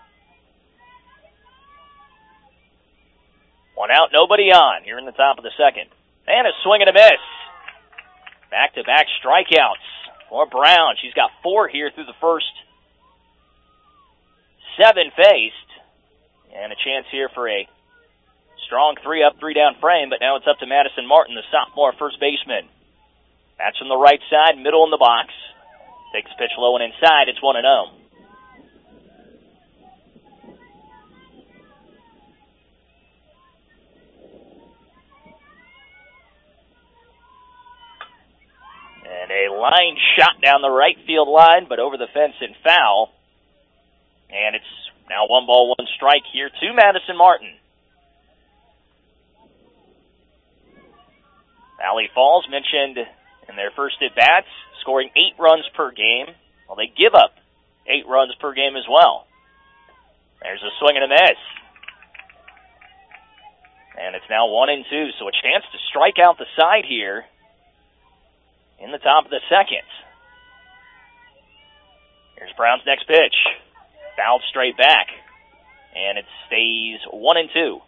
1 out, nobody on here in the top of the second. And a swing and a miss. Back-to-back strikeouts for Brown. She's got 4 here through the first 7 faced. And a chance here for a strong 3-up, 3-down frame, but now it's up to Madison Martin, the sophomore first baseman. That's from the right side, middle in the box. Takes the pitch low and inside. It's 1-0. And a line shot down the right field line, but over the fence and foul. And it's now 1 ball, 1 strike here to Madison Martin. Valley Falls mentioned in their first at-bats, scoring 8 runs per game. Well, they give up 8 runs per game as well. There's a swing and a miss. And it's now 1-2, so a chance to strike out the side here in the top of the second. Here's Brown's next pitch. Fouled straight back. And it stays 1-2.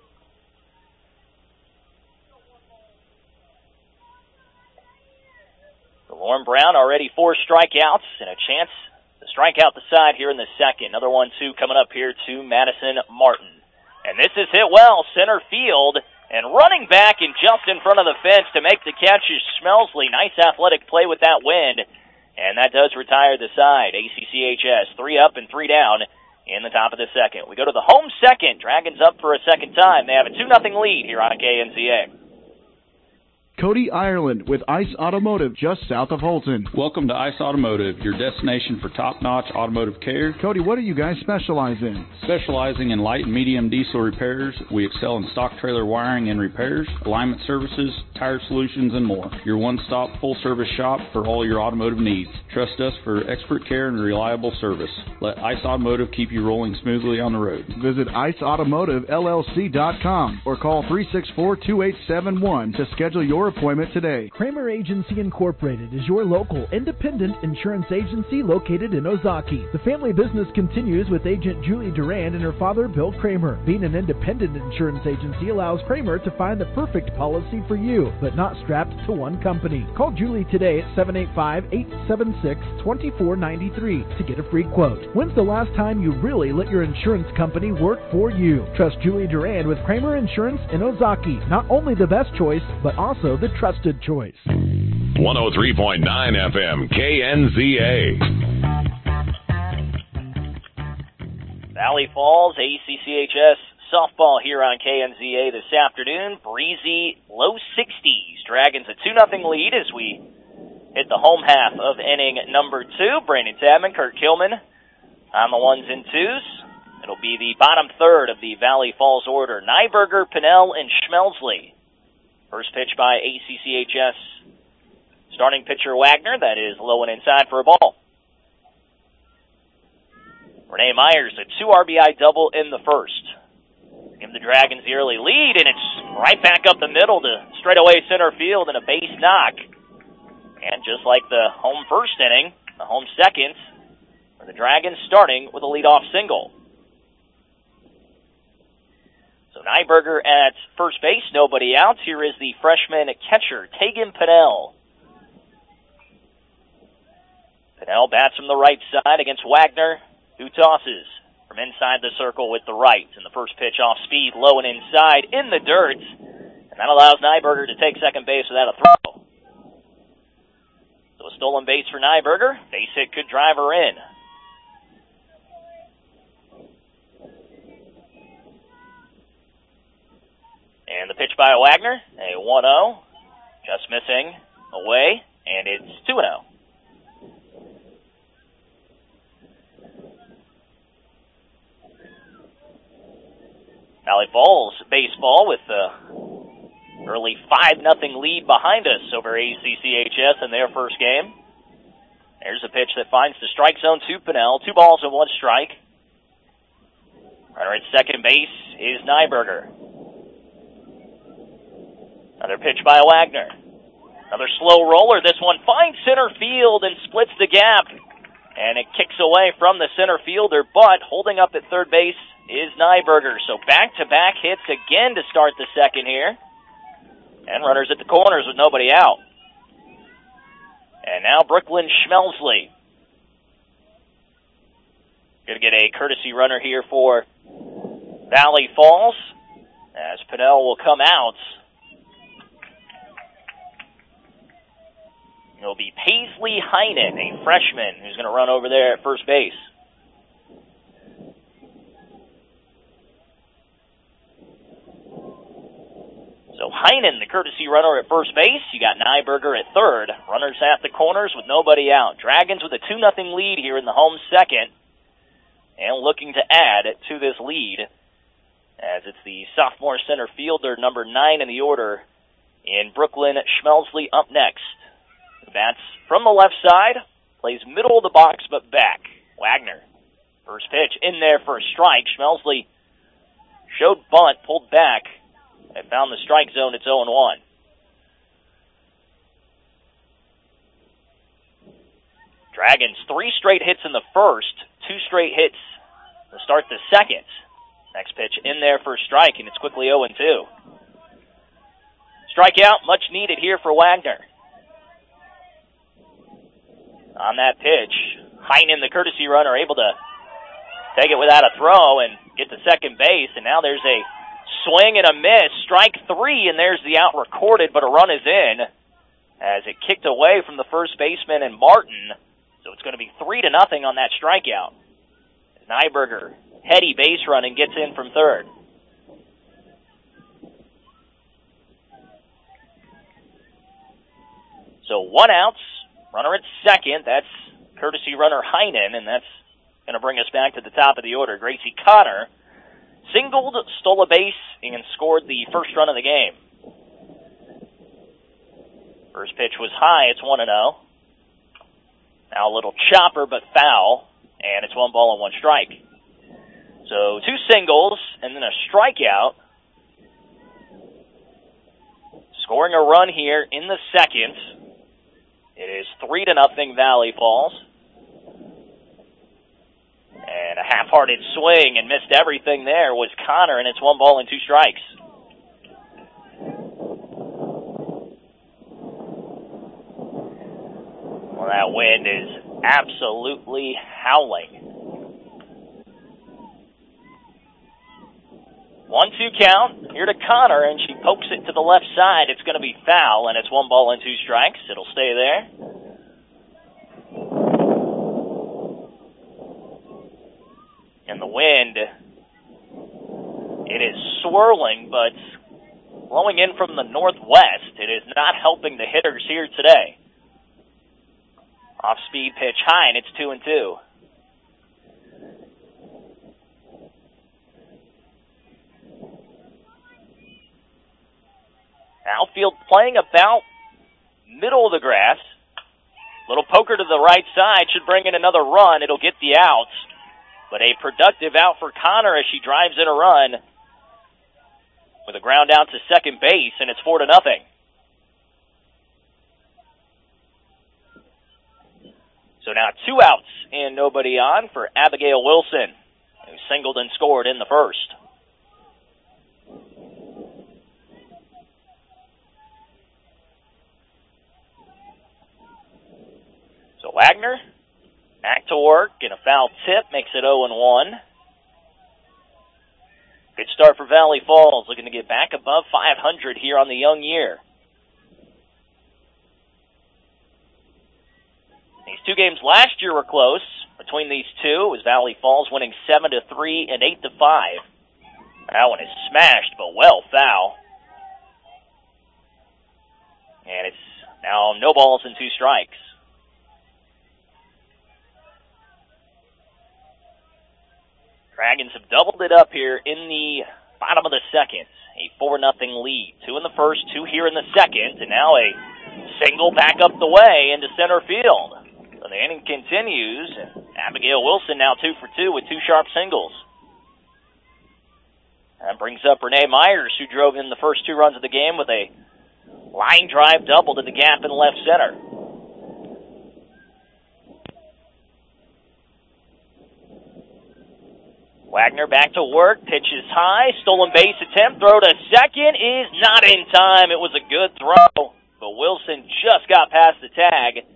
Lauren Brown already 4 strikeouts and a chance to strike out the side here in the second. Another 1-2 coming up here to Madison Martin. And this is hit well, center field. And running back and just in front of the fence to make the catch is Schmelsley. Nice athletic play with that wind. And that does retire the side. ACCHS 3 up and 3 down in the top of the second. We go to the home second. Dragons up for a second time. They have a 2-0 lead here on KNZA. Cody Ireland with Ice Automotive just south of Holton. Welcome to Ice Automotive, your destination for top-notch automotive care. Cody, what do you guys specialize in? Specializing in light and medium diesel repairs, we excel in stock trailer wiring and repairs, alignment services, tire solutions, and more. Your one-stop full-service shop for all your automotive needs. Trust us for expert care and reliable service. Let Ice Automotive keep you rolling smoothly on the road. Visit IceAutomotiveLLC.com or call 364-2871 to schedule your appointment today. Kramer Agency Incorporated is your local independent insurance agency located in Ozaki. The family business continues with agent Julie Durand and her father Bill Kramer. Being an independent insurance agency allows Kramer to find the perfect policy for you, but not strapped to one company. Call Julie today at 785-876-2493 to get a free quote. When's the last time you really let your insurance company work for you? Trust Julie Durand with Kramer Insurance in Ozaki. Not only the best choice, but also the trusted choice. 103.9 FM KNZA. Valley Falls ACCHS softball here on KNZA this afternoon. Breezy, low 60s. Dragons a 2-0 lead as we hit the home half of inning number 2. Brandon Tabman, Kurt Kilman on the ones and twos. It'll be the bottom third of the Valley Falls order. Nyberger, Pinnell, and Schmelsley. First pitch by ACCHS starting pitcher Wagner. That is low and inside for a ball. Renee Myers, a 2 RBI double in the first. Give the Dragons the early lead, and it's right back up the middle to straightaway center field and a base knock. And just like the home first inning, the home second, the Dragons starting with a leadoff single. So Nyberger at first base, nobody out. Here is the freshman catcher, Tegan Pinnell. Pinnell bats from the right side against Wagner, who tosses from inside the circle with the right. And the first pitch off speed, low and inside, in the dirt. And that allows Nyberger to take second base without a throw. So a stolen base for Nyberger. Base hit could drive her in. And the pitch by Wagner, a 1-0, just missing away, and it's 2-0. Valley Falls baseball with the early 5-0 lead behind us over ACCHS in their first game. There's a pitch that finds the strike zone to Pinnell. 2 balls and 1 strike. Runner at second base is Nyberger. Another pitch by Wagner. Another slow roller. This one finds center field and splits the gap. And it kicks away from the center fielder, but holding up at third base is Nyberger. So back-to-back hits again to start the second here. And runners at the corners with nobody out. And now Brooklyn Schmelsley. Going to get a courtesy runner here for Valley Falls, as Pinnell will come out. It'll be Paisley Heinen, a freshman, who's going to run over there at first base. So Heinen, the courtesy runner at first base. You got Nyberger at third. Runners at the corners with nobody out. Dragons with a 2-0 lead here in the home second. And looking to add to this lead, as it's the sophomore center fielder, number 9 in the order, in Brooklyn Schmelsley up next. Bats from the left side, plays middle of the box but back. Wagner, first pitch in there for a strike. Schmelsley showed bunt, pulled back, and found the strike zone. It's 0-1. Dragons, 3 straight hits in the first, 2 straight hits to start the second. Next pitch in there for a strike, and it's quickly 0-2. Strikeout, much needed here for Wagner. On that pitch, Heinen, the courtesy runner, able to take it without a throw and get to second base, and now there's a swing and a miss. Strike 3, and there's the out recorded, but a run is in as it kicked away from the first baseman and Martin. So it's going to be 3-0 on that strikeout. Nyberger, heady base running, gets in from third. So 1 out, runner at second. That's courtesy runner Heinen, and that's going to bring us back to the top of the order. Gracie Connor singled, stole a base, and scored the first run of the game. First pitch was high. It's 1-0. Now a little chopper, but foul, and it's 1 ball and 1 strike. So 2 singles and then a strikeout. Scoring a run here in the second. It is 3-0 Valley Falls. And a half-hearted swing and missed everything there was Connor, and it's 1 ball and 2 strikes. Well, that wind is absolutely howling. 1-2 count here to Connor, and she pokes it to the left side. It's going to be foul, and it's 1 ball and 2 strikes. It'll stay there. And the wind, it is swirling, but blowing in from the northwest. It is not helping the hitters here today. Off-speed pitch high, and it's 2-2. Outfield playing about middle of the grass. Little poker to the right side should bring in another run. It'll get the out. But a productive out for Connor as she drives in a run with a ground out to second base, and it's 4-0. So now 2 outs and nobody on for Abigail Wilson, who singled and scored in the first. So Wagner back to work, and a foul tip makes it 0-1. Good start for Valley Falls, looking to get back above 500 here on the young year. These 2 games last year were close. Between these 2, it was Valley Falls winning 7-3 and 8-5. That one is smashed, but well foul. And it's now no balls and 2 strikes. Dragons have doubled it up here in the bottom of the second. A 4-0 lead. 2 in the first, 2 here in the second, and now a single back up the way into center field. So the inning continues, and Abigail Wilson now 2 for 2 with 2 sharp singles. That brings up Renee Myers, who drove in the first 2 runs of the game with a line drive double to the gap in left center. Wagner back to work, pitches high, stolen base attempt, throw to second is not in time. It was a good throw, but Wilson just got past the tag.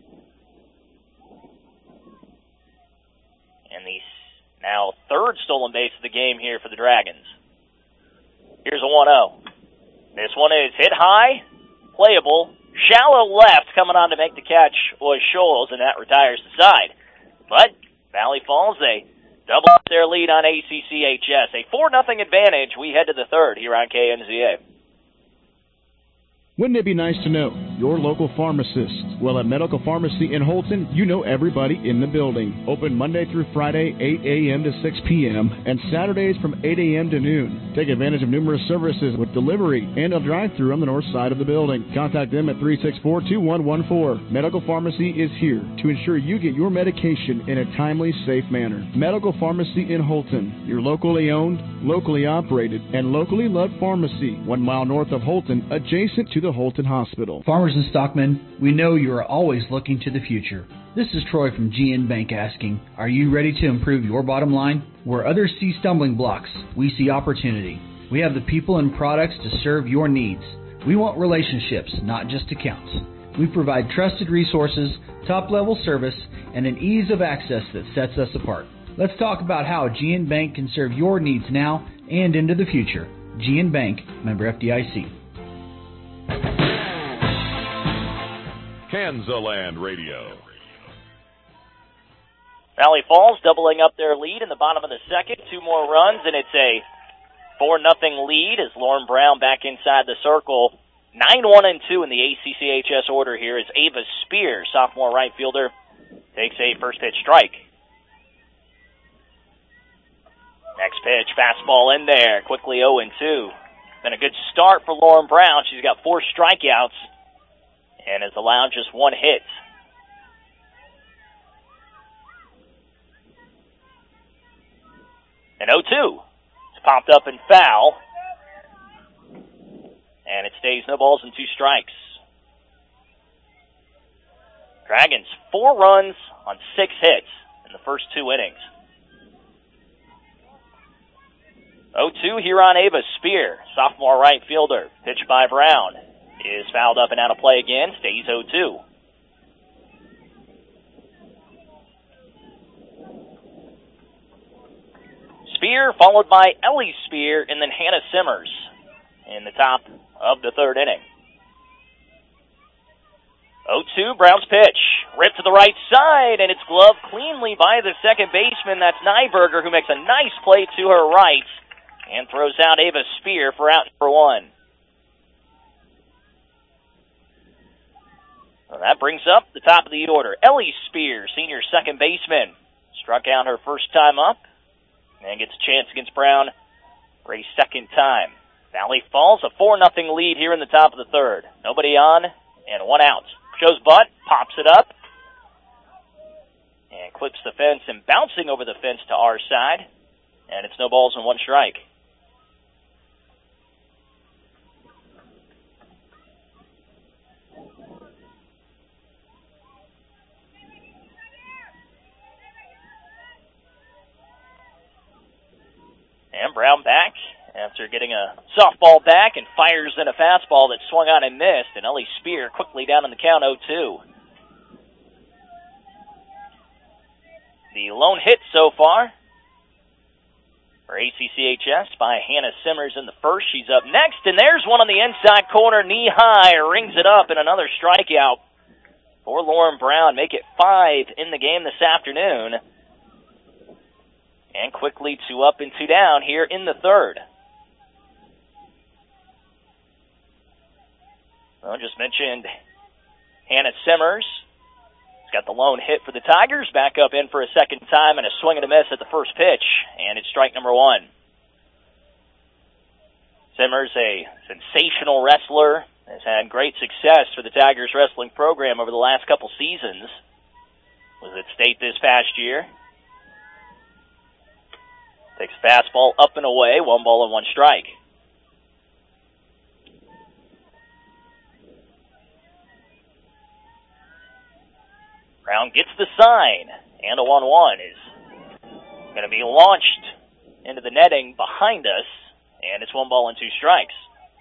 And the now 3rd stolen base of the game here for the Dragons. Here's a 1-0. This one is hit high, playable, shallow left. Coming on to make the catch was Scholes, and that retires the side. But Valley Falls, they double up their lead on ACCHS. A 4-0 advantage. We head to the 3rd here on KNZA. Wouldn't it be nice to know your local pharmacist? Well, at Medical Pharmacy in Holton, you know everybody in the building. Open Monday through Friday, 8 a.m. to 6 p.m., and Saturdays from 8 a.m. to noon. Take advantage of numerous services with delivery and a drive-thru on the north side of the building. Contact them at 364-2114. Medical Pharmacy is here to ensure you get your medication in a timely, safe manner. Medical Pharmacy in Holton, your locally owned, locally operated, and locally loved pharmacy, 1 mile north of Holton, adjacent to the Holton Hospital. Farmers and stockmen, we know you are always looking to the future. This is Troy from GN Bank asking, are you ready to improve your bottom line? Where others see stumbling blocks, we see opportunity. We have the people and products to serve your needs. We want relationships, not just accounts. We provide trusted resources, top-level service, and an ease of access that sets us apart. Let's talk about how GN Bank can serve your needs now and into the future. GN Bank, member FDIC. Kansaland Radio. Valley Falls doubling up their lead in the bottom of the second. 2 more runs, and it's a 4-0 lead as Lauren Brown back inside the circle. 9-1-2 in the ACCHS order here as Ava Spear, sophomore right fielder, takes a first pitch strike. Next pitch, fastball in there, quickly 0-2. Been a good start for Lauren Brown. She's got 4 strikeouts and has allowed just 1 hit. And 0-2. It's popped up and foul. And it stays no balls and 2 strikes. Dragons 4 runs on 6 hits in the first 2 innings. 0-2 here on Ava Spear, sophomore right fielder. Pitch by Brown is fouled up and out of play again. Stays 0-2. Spear followed by Ellie Spear and then Hannah Simmers in the top of the 3rd inning. 0-2, Brown's pitch. Ripped to the right side, and it's gloved cleanly by the second baseman. That's Nyberger, who makes a nice play to her right and throws out Ava Spear for out number 1. Well, that brings up the top of the order. Ellie Spear, senior second baseman, struck out her first time up and gets a chance against Brown for a second time. Valley Falls, a 4-0 lead here in the top of the 3rd. Nobody on and 1 out. Shows butt, pops it up, and clips the fence and bouncing over the fence to our side. And it's no balls and 1 strike. And Brown back after getting a softball back and fires in a fastball that swung on and missed. And Ellie Spear quickly down in the count, 0-2. The lone hit so far for ACCHS by Hannah Simmers in the first. She's up next, and there's one on the inside corner, knee high, rings it up, and another strikeout for Lauren Brown. Make it 5 in the game this afternoon. And quickly 2 up and 2 down here in the 3rd. Well, just mentioned Hannah Simmers. She's got the lone hit for the Tigers. Back up in for a second time and a swing and a miss at the first pitch. And it's strike number 1. Simmers, a sensational wrestler, has had great success for the Tigers wrestling program over the last couple seasons. Was at state this past year. Takes fastball up and away, 1 ball and 1 strike. Brown gets the sign, and a 1-1 is going to be launched into the netting behind us, and it's 1 ball and 2 strikes.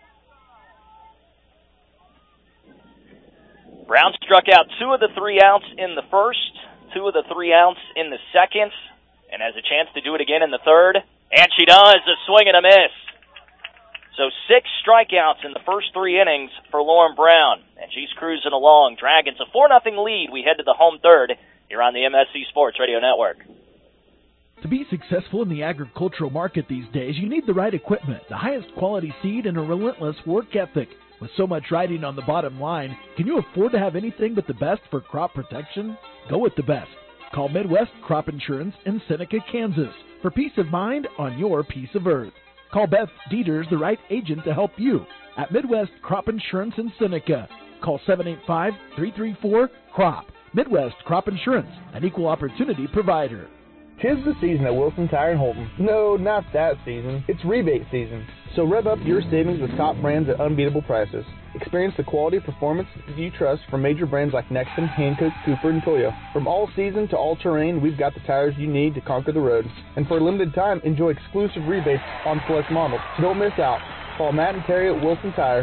Brown struck out 2 of the 3 outs in the first, 2 of the 3 outs in the second, and has a chance to do it again in the 3rd. And she does, a swing and a miss. So 6 strikeouts in the first 3 innings for Lauren Brown, and she's cruising along. Dragons a 4-0 lead. We head to the home 3rd here on the MSC Sports Radio Network. To be successful in the agricultural market these days, you need the right equipment, the highest quality seed, and a relentless work ethic. With so much riding on the bottom line, can you afford to have anything but the best for crop protection? Go with the best. Call Midwest Crop Insurance in Seneca, Kansas for peace of mind on your piece of earth. Call Beth Dieters, the right agent to help you at Midwest Crop Insurance in Seneca. Call 785-334-CROP. Midwest Crop Insurance, an equal opportunity provider. 'Tis the season at Wilson Tire in Holton. No, not that season. It's rebate season. So rev up your savings with top brands at unbeatable prices. Experience the quality performance you trust from major brands like Nexen, Hankook, Cooper, and Toyo. From all season to all terrain, we've got the tires you need to conquer the road. And for a limited time, enjoy exclusive rebates on select models. So don't miss out. Call Matt and Terry at Wilson Tire,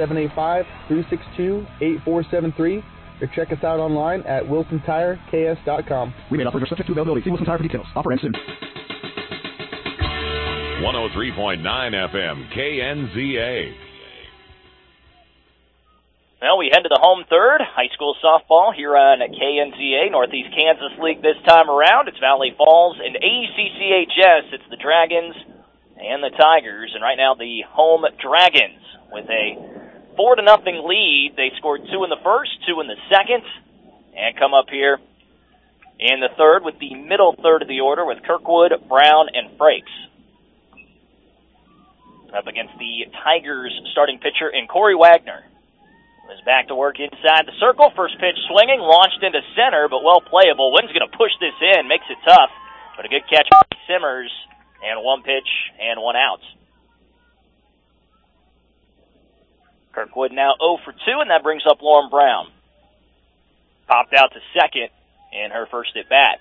785-362-8473. Or check us out online at wilsontireks.com. Rebate offers are subject to availability. See Wilson Tire for details. Offer ends soon. 103.9 FM, KNZA. Well, we head to the home third, high school softball here on KNZA, Northeast Kansas League this time around. It's Valley Falls and ACCHS. It's the Dragons and the Tigers, and right now the home Dragons with a 4-0 lead. They scored 2 in the first, 2 in the second, and come up here in the third with the middle third of the order with Kirkwood, Brown, and Frakes. Up against the Tigers starting pitcher in Corey Wagner. Is back to work inside the circle. First pitch swinging, launched into center, but well playable. Wynn's going to push this in, makes it tough, but a good catch by Simmers, and 1 pitch and 1 out. Kirkwood now 0 for 2, and that brings up Lauren Brown. Popped out to second in her first at bat.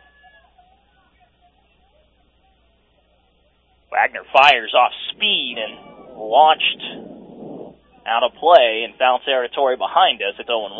Wagner fires off speed and launched out of play in foul territory behind us at 0-1.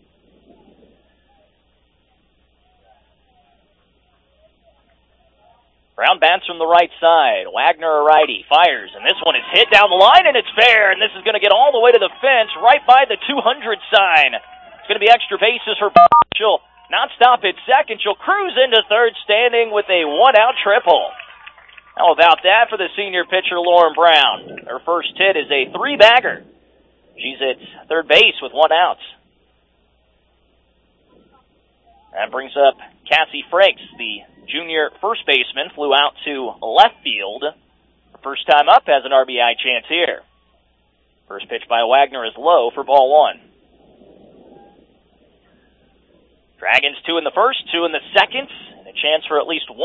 Brown bats from the right side. Wagner a righty, fires, and this one is hit down the line, and it's fair, and this is going to get all the way to the fence, right by the 200 sign. It's going to be extra bases for she'll not stop at second. She'll cruise into third, standing with a 1-out triple. How about that for the senior pitcher, Lauren Brown? Her first hit is a 3-bagger. She's at third base with 1 out. That brings up Cassie Frakes, the junior first baseman, flew out to left field. Her first time up has an RBI chance here. First pitch by Wagner is low for ball 1. Dragons 2 in the first, 2 in the second, and a chance for at least 1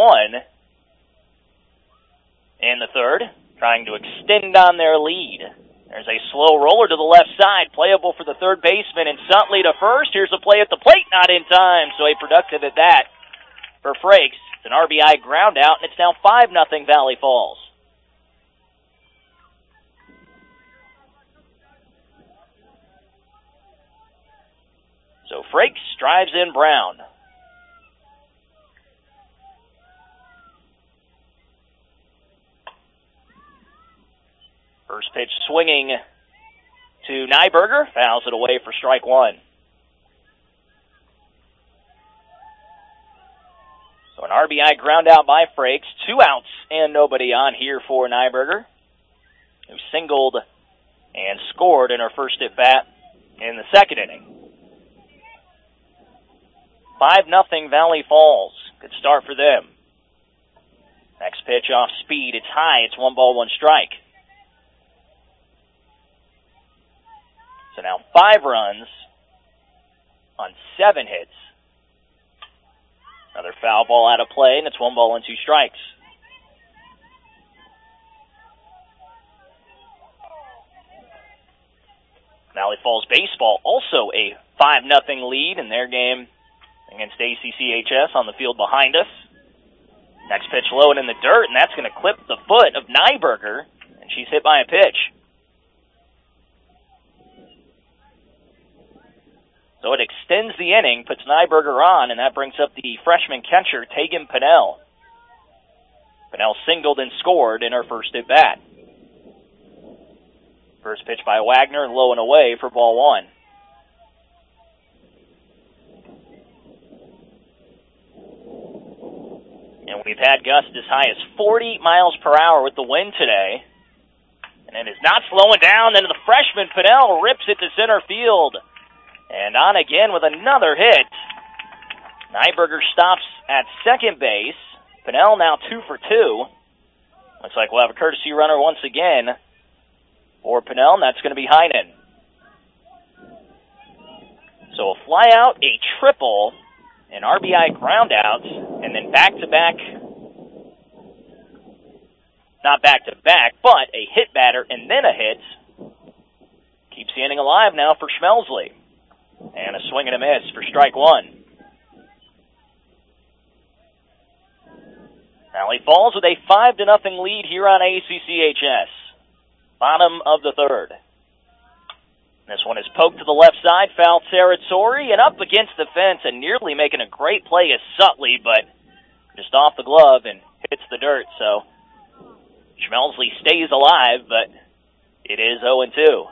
in the third, trying to extend on their lead. There's a slow roller to the left side, playable for the third baseman, and Suntley to first. Here's a play at the plate, not in time, so a productive at that for Frakes. It's an RBI ground out, and it's now 5-0 Valley Falls. So Frakes drives in Brown. First pitch swinging to Nyberger. Fouls it away for strike 1. So an RBI ground out by Frakes. 2 outs and nobody on here for Nyberger, who singled and scored in her first at bat in the second inning. 5-0 Valley Falls. Good start for them. Next pitch off speed. It's high. It's 1 ball, 1 strike. So now 5 runs on 7 hits. Another foul ball out of play, and it's 1 ball and 2 strikes. Valley Falls baseball also a 5-0 lead in their game against ACCHS on the field behind us. Next pitch low and in the dirt, and that's going to clip the foot of Nyberger, and she's hit by a pitch. So it extends the inning, puts Nyberger on, and that brings up the freshman catcher, Tegan Pinnell. Pinnell singled and scored in her first at bat. First pitch by Wagner, low and away for ball 1. And we've had gusts as high as 40 miles per hour with the wind today. And it is not slowing down. Then the freshman, Pinnell, rips it to center field. And on again with another hit. Nyberger stops at second base. Pinnell now 2 for 2. Looks like we'll have a courtesy runner once again for Pinnell, and that's going to be Heinen. So a fly out, a triple, an RBI ground out, and then back-to-back, not back-to-back, but a hit batter and then a hit. Keeps the inning alive now for Schmelsley. And a swing and a miss for strike 1. Valley Falls with a 5-0 lead here on ACCHS. Bottom of the third. This one is poked to the left side, foul territory, and up against the fence, and nearly making a great play is Suntley, but just off the glove and hits the dirt. So Schmelsley stays alive, but it is 0-2.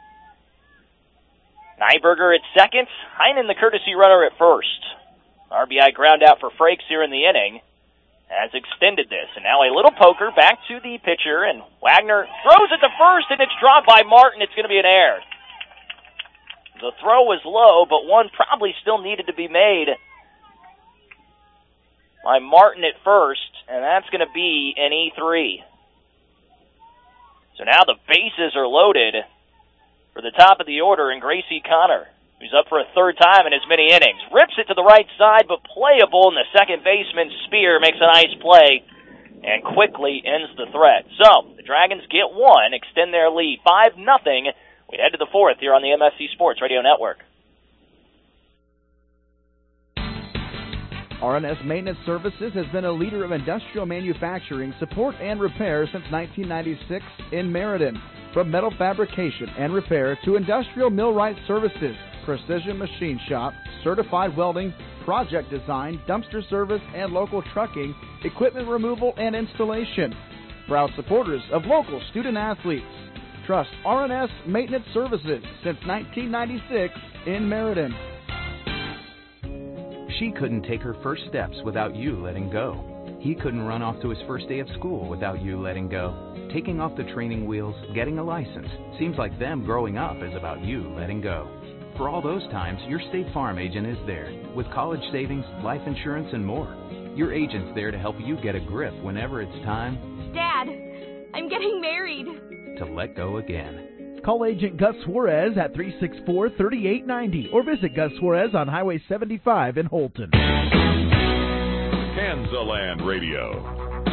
Nyberger at second. Heinen, the courtesy runner, at first. RBI ground out for Frakes here in the inning has extended this. And now a little poker back to the pitcher, and Wagner throws it to first, and it's dropped by Martin. It's going to be an error. The throw was low, but one probably still needed to be made by Martin at first, and that's going to be an E3. So now the bases are loaded for the top of the order, and Gracie Connor, who's up for a third time in as many innings, rips it to the right side, but playable, and the second baseman, Spear, makes a nice play and quickly ends the threat. So, the Dragons get one, extend their lead 5-0. We head to the fourth here on the MSC Sports Radio Network. R&S Maintenance Services has been a leader of industrial manufacturing, support, and repair since 1996 in Meriden. From metal fabrication and repair to industrial millwright services, precision machine shop, certified welding, project design, dumpster service, and local trucking, equipment removal and installation. Proud supporters of local student athletes. Trust R&S Maintenance Services since 1996 in Meriden. She couldn't take her first steps without you letting go. He couldn't run off to his first day of school without you letting go. Taking off the training wheels, getting a license, seems like them growing up is about you letting go. For all those times, your State Farm agent is there with college savings, life insurance, and more. Your agent's there to help you get a grip whenever it's time, Dad, I'm getting married, to let go again. Call Agent Gus Suarez at 364-3890 or visit Gus Suarez on Highway 75 in Holton. Kansaland Radio.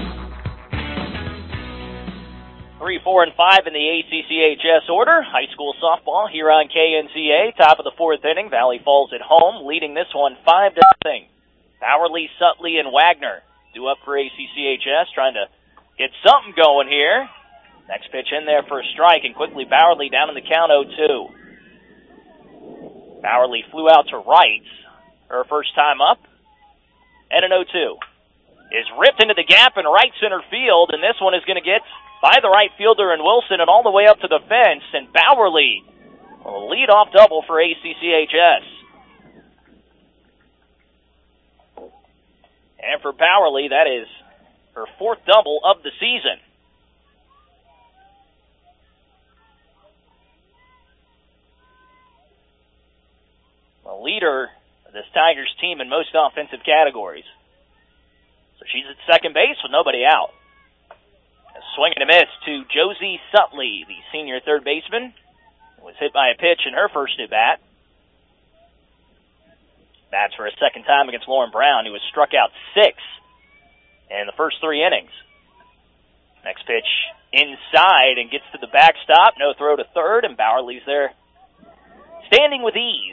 3, 4, and 5 in the ACCHS order. High school softball here on KNCA. Top of the fourth inning. Valley Falls at home, leading this one 5-0. Bowerly, Sutley, and Wagner due up for ACCHS, trying to get something going here. Next pitch in there for a strike, and quickly Bowerly down in the count 0-2. Bowerly flew out to right, her first time up, and an 0-2. Is ripped into the gap in right center field, and this one is going to get by the right fielder in Wilson and all the way up to the fence, and Bowerly will lead off double for ACCHS. And for Bowerly, that is her fourth double of the season. The leader of this Tigers team in most offensive categories. So she's at second base with nobody out. A swing and a miss to Josie Sutley, the senior third baseman, was hit by a pitch in her first at-bat. Bats for a second time against Lauren Brown, who was struck out 6 in the first 3 innings. Next pitch inside and gets to the backstop. No throw to third, and Bowerly's there standing with ease.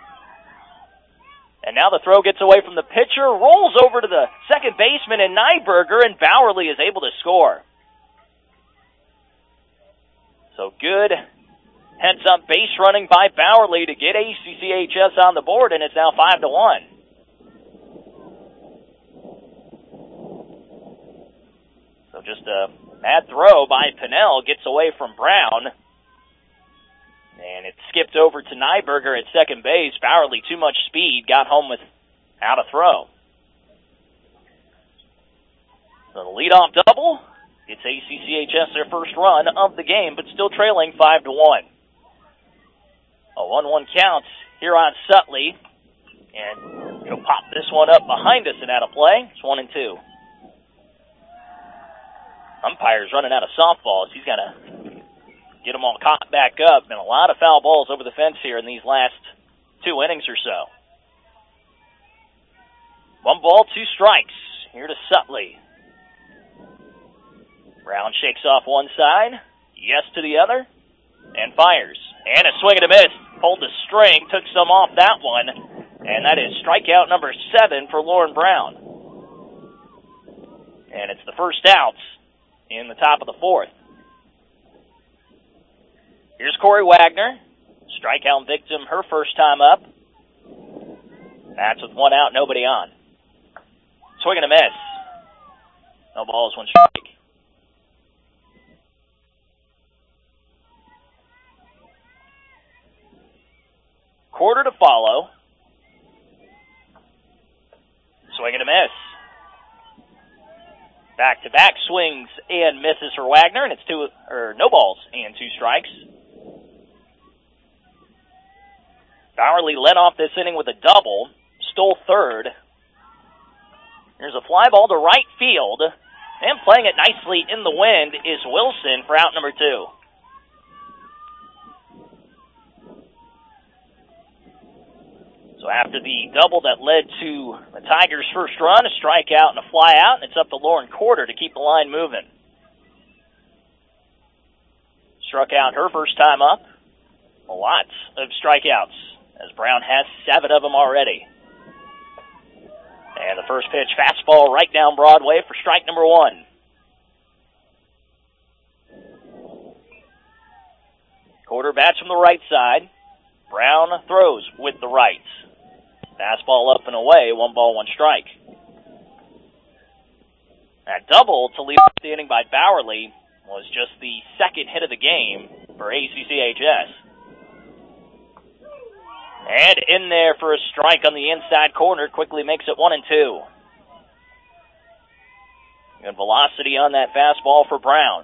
And now the throw gets away from the pitcher, rolls over to the second baseman and Nyberger, and Bowerly is able to score. So good heads-up base running by Bowerly to get ACCHS on the board, and it's now 5-1. So just a bad throw by Pinnell gets away from Brown. And it skipped over to Nyberger at second base. Bowerly, too much speed, got home without a throw. So the leadoff double gets ACCHS their first run of the game, but still trailing 5-1. A 1-1 count here on Sutley. And he'll pop this one up behind us and out of play. It's 1-2. Umpire's running out of softballs. He's got to get them all caught back up. Been a lot of foul balls over the fence here in these last 2 innings or so. 1 ball, 2 strikes. Here to Sutley. Brown shakes off one side, yes to the other, and fires. And a swing and a miss. Pulled the string, took some off that one, and that is strikeout number 7 for Lauren Brown. And it's the first out in the top of the fourth. Here's Corey Wagner, strikeout victim, her first time up. That's with 1 out, nobody on. Swing and a miss. No balls, 1 strike. quarter to follow. Swing and a miss. Back-to-back swings and misses for Wagner, and it's no balls and 2 strikes. Bowerly led off this inning with a double, stole third. There's a fly ball to right field, and playing it nicely in the wind is Wilson for out number 2. So after the double that led to the Tigers' first run, a strikeout and a fly out, and it's up to Lauren Corder to keep the line moving. Struck out her first time up. Lots of strikeouts, as Brown has 7 of them already. And the first pitch, fastball right down Broadway for strike number 1. Corder bats from the right side. Brown throws with the right. Fastball up and away, 1 ball, 1 strike. That double to lead off the inning by Bowerly was just the second hit of the game for ACCHS. And in there for a strike on the inside corner, quickly makes it 1-2. Good velocity on that fastball for Brown.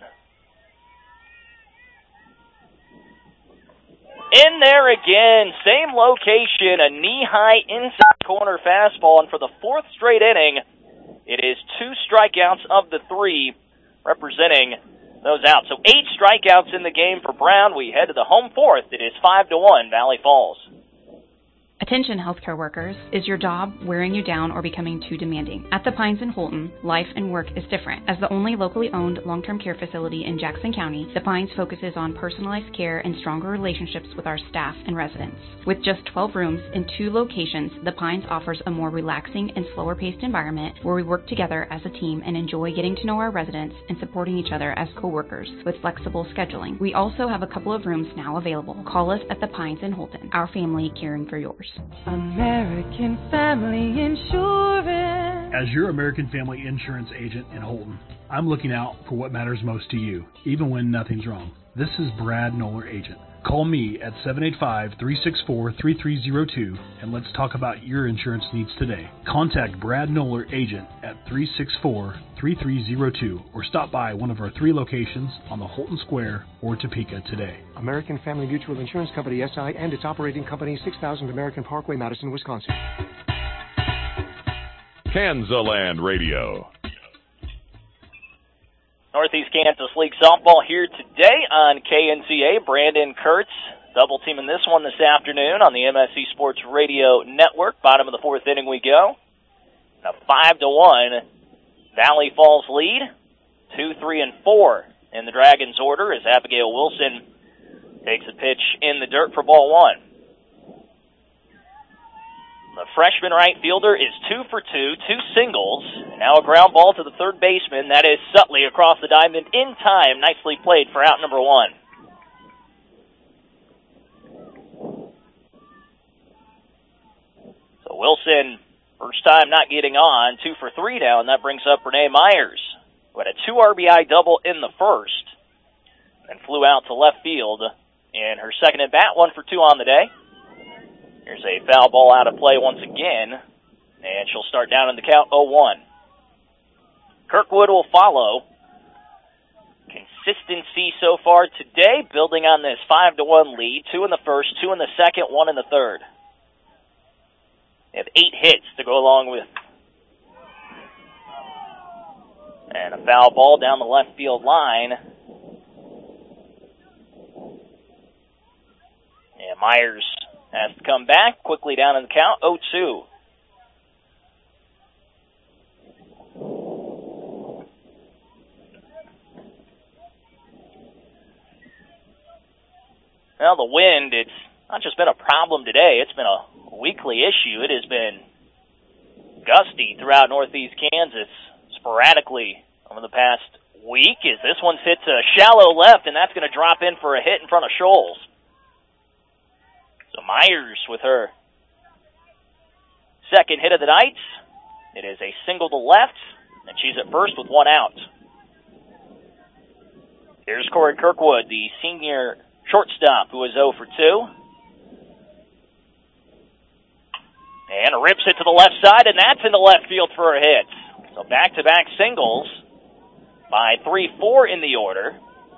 In there again, same location, a knee-high inside corner fastball, and for the 4th straight inning, it is 2 strikeouts of the 3 representing those outs. So 8 strikeouts in the game for Brown. We head to the home 4th. It is 5-1 Valley Falls. Attention healthcare workers, is your job wearing you down or becoming too demanding? At the Pines in Holton, life and work is different. As the only locally owned long-term care facility in Jackson County, the Pines focuses on personalized care and stronger relationships with our staff and residents. With just 12 rooms in 2 locations, the Pines offers a more relaxing and slower-paced environment where we work together as a team and enjoy getting to know our residents and supporting each other as co-workers with flexible scheduling. We also have a couple of rooms now available. Call us at the Pines in Holton, our family caring for yours. American Family Insurance. As your American Family Insurance agent in Holton, I'm looking out for what matters most to you, even when nothing's wrong. This is Brad Noller, agent. Call me at 785-364-3302 and let's talk about your insurance needs today. Contact Brad Noller, agent at 364-3302 or stop by one of our 3 locations on the Holton Square or Topeka today. American Family Mutual Insurance Company, SI, and its operating company, 6000 American Parkway, Madison, Wisconsin. Kansaland Radio. Northeast Kansas League softball here today on KNCA. Brandon Kurtz double teaming this one this afternoon on the MSC Sports Radio Network. Bottom of the 4th inning we go. A 5-1 Valley Falls lead. 2, 3, and 4 in the Dragons' order as Abigail Wilson takes a pitch in the dirt for ball 1. The freshman right fielder is 2 for 2, 2 singles, and now a ground ball to the third baseman. That is Sutley across the diamond in time. Nicely played for out number 1. So Wilson, first time not getting on, 2 for 3 now, and that brings up Renee Myers, who had a 2 RBI double in the first and flew out to left field in her second at bat, 1 for 2 on the day. Here's a foul ball out of play once again, and she'll start down in the count 0-1. Kirkwood will follow. Consistency so far today, building on this 5-1 lead. 2 in the first, 2 in the second, 1 in the third. They have 8 hits to go along with. And a foul ball down the left field line. And Myers has to come back quickly down in the count, 0-2. Well, the wind, it's not just been a problem today, it's been a weekly issue. It has been gusty throughout northeast Kansas sporadically over the past week as this one's hit to shallow left, and that's going to drop in for a hit in front of Scholes. So Myers with her second hit of the night. It is a single to left, and she's at first with 1 out. Here's Corey Kirkwood, the senior shortstop, who is 0 for 2. And rips it to the left side, and that's into left field for a hit. So back-to-back singles by 3-4 in the order.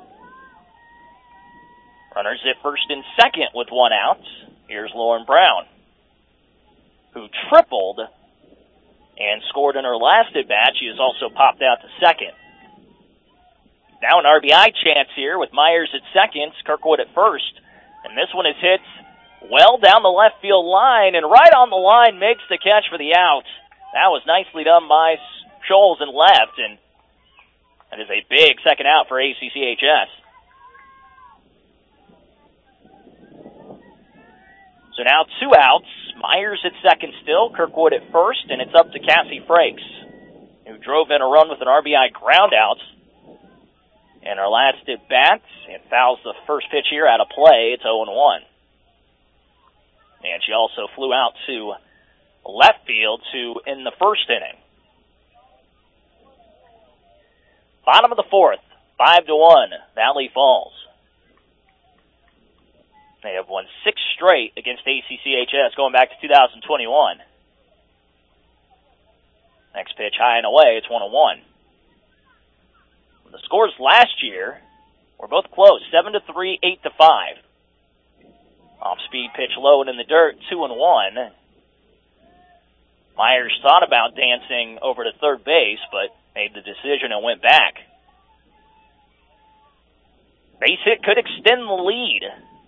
Runners at first and second with one out. Here's Lauren Brown, who tripled and scored in her last at-bat. She has also popped out to second. Now an RBI chance here with Myers at second, Kirkwood at first. And this one is hit well down the left field line, and right on the line makes the catch for the out. That was nicely done by Scholes in left, and that is a big second out for ACCHS. So now two outs. Myers at second still, Kirkwood at first, and it's up to Cassie Frakes, who drove in a run with an RBI ground out. And our last at bat, and fouls the first pitch here out of play. It's 0-1. And she also flew out to left field to end the first inning. Bottom of the fourth, 5-1, Valley Falls. They have won 6 straight against ACCHS going back to 2021. Next pitch high and away, it's 1-1. The scores last year were both close, 7-3, 8-5. Off-speed pitch low and in the dirt, 2-1. Myers thought about dancing over to third base, but made the decision and went back. Base hit could extend the lead.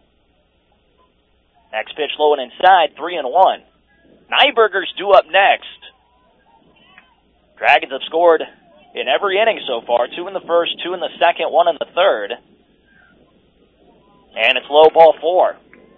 Next pitch low and inside, 3-1. Nyberger's due up next. Dragons have scored in every inning so far, 2 in the first, 2 in the second, 1 in the third. And it's low ball 4.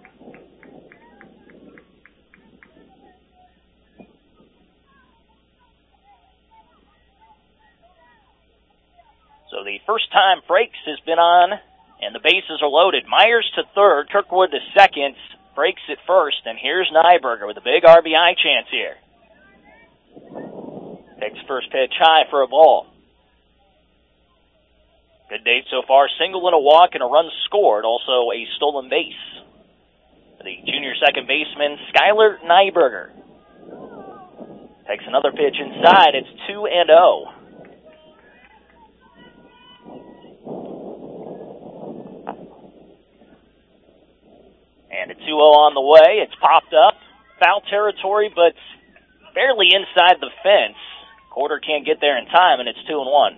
So the first time Frakes has been on, and the bases are loaded. Myers to third, Kirkwood to second, Frakes at first, and here's Nyberger with a big RBI chance here. Takes first pitch high for a ball. Good day so far. Single and a walk and a run scored. Also a stolen base. The junior second baseman, Skylar Nyberger. Takes another pitch inside. It's 2-0. And a 2-0 on the way. It's popped up. Foul territory, but barely inside the fence. Quarter can't get there in time, and it's 2-1.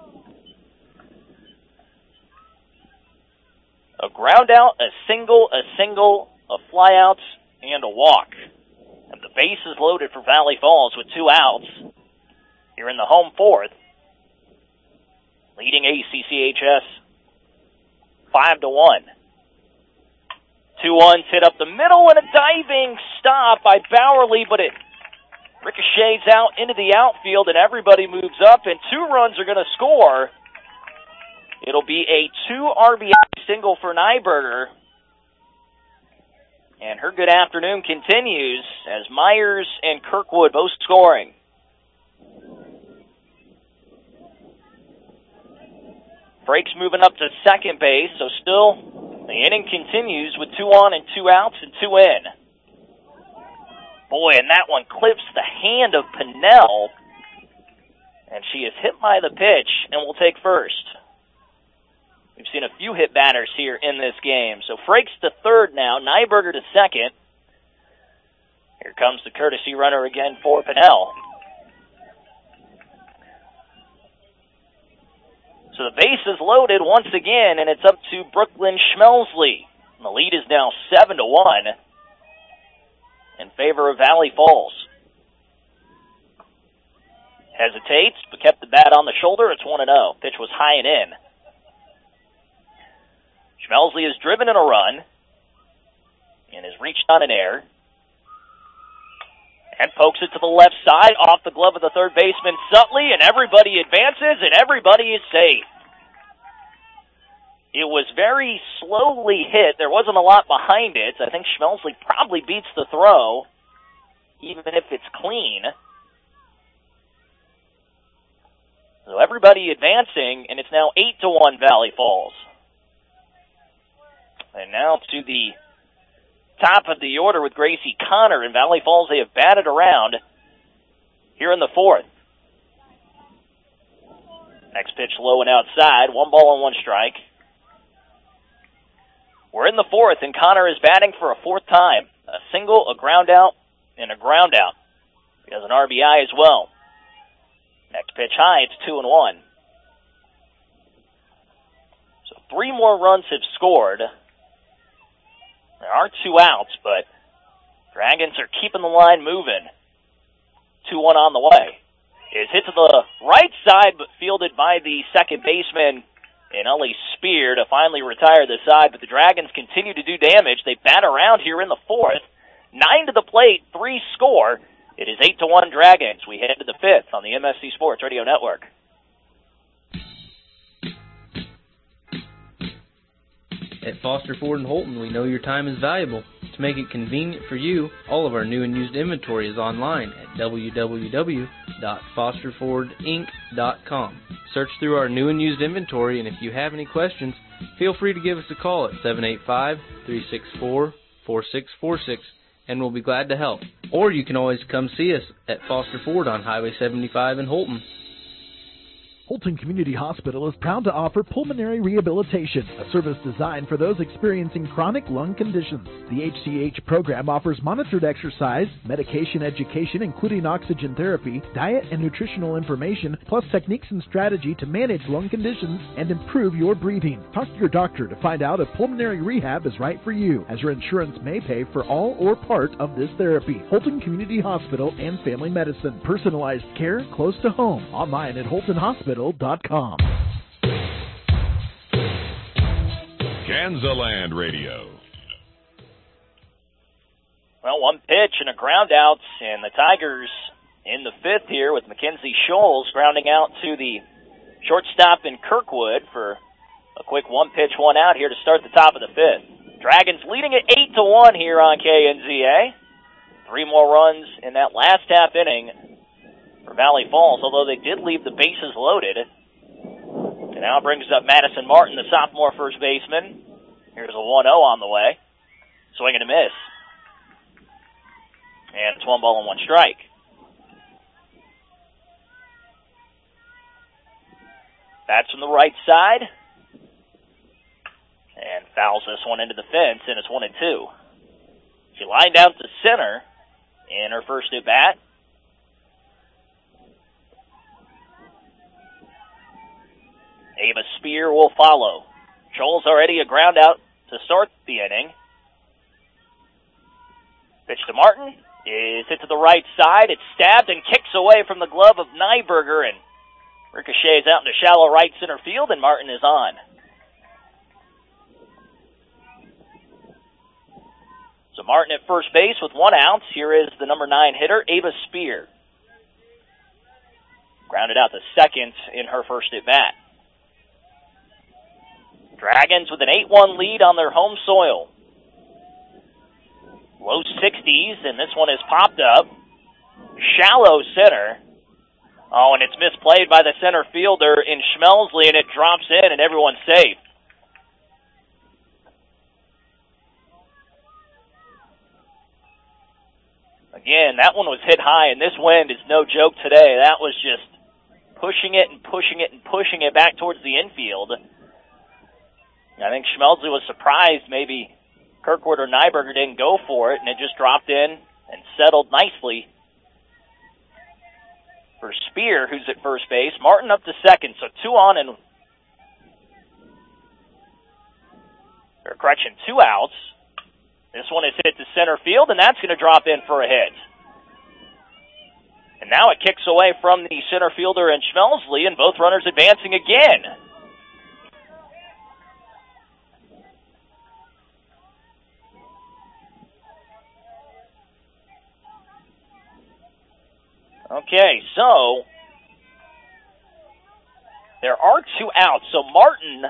A ground out, a single, a fly out, and a walk. And the base is loaded for Valley Falls with 2 outs. Here in the home fourth. Leading ACCHS 5-1. 2-1 hit up the middle and a diving stop by Bowerly, but it ricochets out into the outfield, and everybody moves up, and 2 runs are going to score. It'll be a 2 RBI single for Nyberger. And her good afternoon continues as Myers and Kirkwood both scoring. Frakes moving up to second base, so still the inning continues with 2 on and 2 outs and 2 in. Boy, and that one clips the hand of Pinnell, and she is hit by the pitch and will take first. We've seen a few hit batters here in this game. So Frakes to third now, Nyberger to second. Here comes the courtesy runner again for Pinnell. So the base is loaded once again, and it's up to Brooklyn Schmelsley. And the lead is now 7-1 in favor of Valley Falls. Hesitates, but kept the bat on the shoulder. It's 1-0. Pitch was high and in. Schmelsley has driven in a run and has reached on an error and pokes it to the left side off the glove of the third baseman Sutley, and everybody advances and everybody is safe. It was very slowly hit. There wasn't a lot behind it. I think Schmelsley probably beats the throw, even if it's clean. So everybody advancing, and it's now 8-1 Valley Falls. And now to the top of the order with Gracie Connor. In Valley Falls, they have batted around here in the fourth. Next pitch low and outside. 1 ball and 1 strike. We're in the fourth, and Connor is batting for a fourth time. A single, a ground out, and a ground out. He has an RBI as well. Next pitch high, it's 2-1. So 3 more runs have scored. There are 2 outs, but Dragons are keeping the line moving. 2-1 on the way. Is hit to the right side, but fielded by the second baseman, and Ellie Spear to finally retire the side, but the Dragons continue to do damage. They bat around here in the fourth. 9 to the plate, 3 score. It is 8-1 Dragons. We head to the fifth on the MSC Sports Radio Network. At Foster Ford in Holton, we know your time is valuable. To make it convenient for you, all of our new and used inventory is online at www.fosterfordinc.com. Search through our new and used inventory, and if you have any questions, feel free to give us a call at 785-364-4646, and we'll be glad to help. Or you can always come see us at Foster Ford on Highway 75 in Holton. Holton Community Hospital is proud to offer pulmonary rehabilitation, a service designed for those experiencing chronic lung conditions. The HCH program offers monitored exercise, medication education including oxygen therapy, diet and nutritional information, plus techniques and strategy to manage lung conditions and improve your breathing. Talk to your doctor to find out if pulmonary rehab is right for you, as your insurance may pay for all or part of this therapy. Holton Community Hospital and Family Medicine. Personalized care close to home. Online at holtonhospital.com. Kansaland Radio. Well, 1 pitch and a ground out, and the Tigers in the fifth here with Mackenzie Scholes grounding out to the shortstop in Kirkwood for a quick 1 pitch, 1 out here to start the top of the fifth. Dragons leading at 8-1 here on KNZA. 3 more runs in that last half inning for Valley Falls, although they did leave the bases loaded. And now brings up Madison Martin, the sophomore first baseman. Here's a 1-0 on the way. Swing and a miss. And it's 1 ball and 1 strike. Bats from the right side. And fouls this one into the fence, and it's 1-2. She lined out to center in her first at bat. Ava Spear will follow. Scholes already a ground out to start the inning. Pitch to Martin is hit to the right side. It's stabbed and kicks away from the glove of Nyberger, and ricochets out into shallow right center field, and Martin is on. So Martin at first base with 1 out. Here is the number 9 hitter, Ava Spear. Grounded out to second in her first at bat. Dragons with an 8-1 lead on their home soil. Low 60s, and this one is popped up. Shallow center. Oh, and it's misplayed by the center fielder in Schmelsley, and it drops in, and everyone's safe. Again, that one was hit high, and this wind is no joke today. That was just pushing it and pushing it and pushing it back towards the infield. I think Schmelsley was surprised maybe Kirkwood or Nyberger didn't go for it, and it just dropped in and settled nicely for Spear, who's at first base. Martin up to second, so 2 on and... or correction, 2 outs. This one is hit to center field, and that's going to drop in for a hit. And now it kicks away from the center fielder and Schmelsley, and both runners advancing again. Okay, so there are 2 outs. So Martin,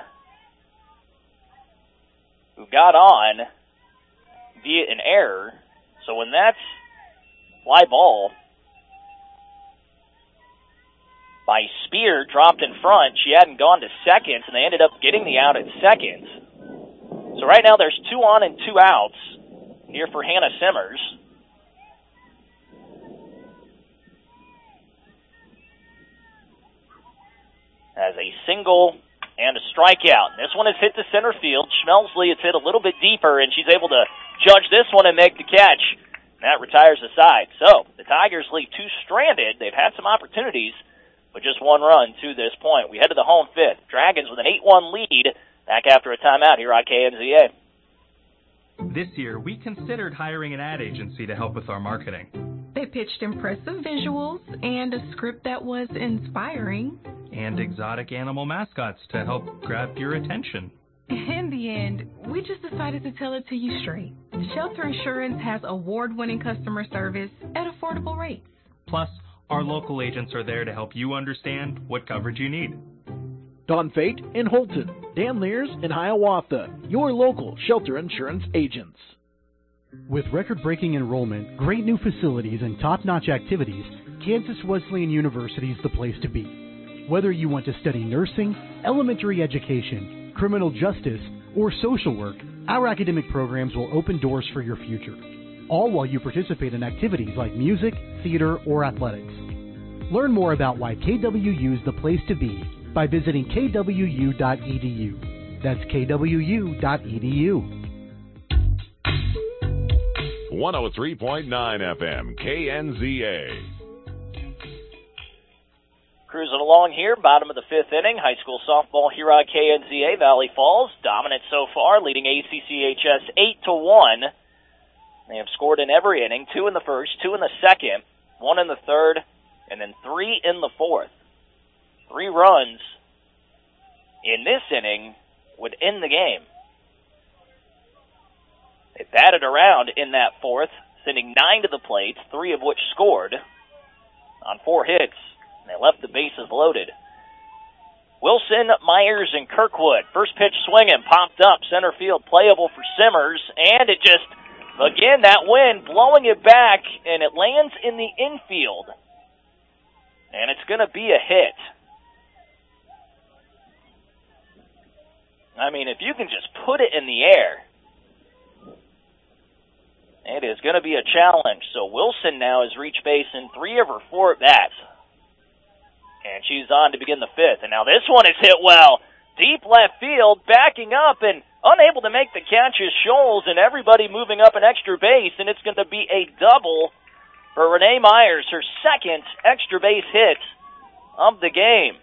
who got on via an error, so when that's fly ball by Spear dropped in front, she hadn't gone to second, and they ended up getting the out at second. So right now there's 2 on and 2 outs here for Hannah Simmers. Has a single and a strikeout. This one is hit to center field. Schmelsley, it's hit a little bit deeper, and she's able to judge this one and make the catch. That retires the side. So the Tigers leave two stranded. They've had some opportunities, but just one run to this point. We head to the home fifth. Dragons with an 8-1 lead back after a timeout here on KNZA. This year, we considered hiring an ad agency to help with our marketing. They pitched impressive visuals and a script that was inspiring. And exotic animal mascots to help grab your attention. In the end, we just decided to tell it to you straight. Shelter Insurance has award-winning customer service at affordable rates. Plus, our local agents are there to help you understand what coverage you need. Don Fate in Holton, Dan Lears in Hiawatha, your local Shelter Insurance agents. With record-breaking enrollment, great new facilities, and top-notch activities, Kansas Wesleyan University is the place to be. Whether you want to study nursing, elementary education, criminal justice, or social work, our academic programs will open doors for your future, all while you participate in activities like music, theater, or athletics. Learn more about why KWU is the place to be by visiting kwu.edu. That's kwu.edu. 103.9 FM, KNZA. Cruising along here, bottom of the fifth inning. High school softball here on KNZA. Valley Falls dominant so far, leading ACCHS 8-1. They have scored in every inning, 2 in the first, 2 in the second, 1 in the third, and then 3 in the fourth. 3 runs in this inning would end the game. They batted around in that fourth, sending 9 to the plate, 3 of which scored on 4 hits. They left the bases loaded. Wilson, Myers, and Kirkwood. First pitch swinging, popped up, center field, playable for Simmers, and it just, again, that wind blowing it back, and it lands in the infield. And it's going to be a hit. I mean, if you can just put it in the air, it is going to be a challenge. So Wilson now has reached base in 3 of her 4 at-bats. And she's on to begin the fifth. And now this one is hit well. Deep left field, backing up and unable to make the catch is Scholes, and everybody moving up an extra base, and it's going to be a double for Renee Myers, her second extra base hit of the game.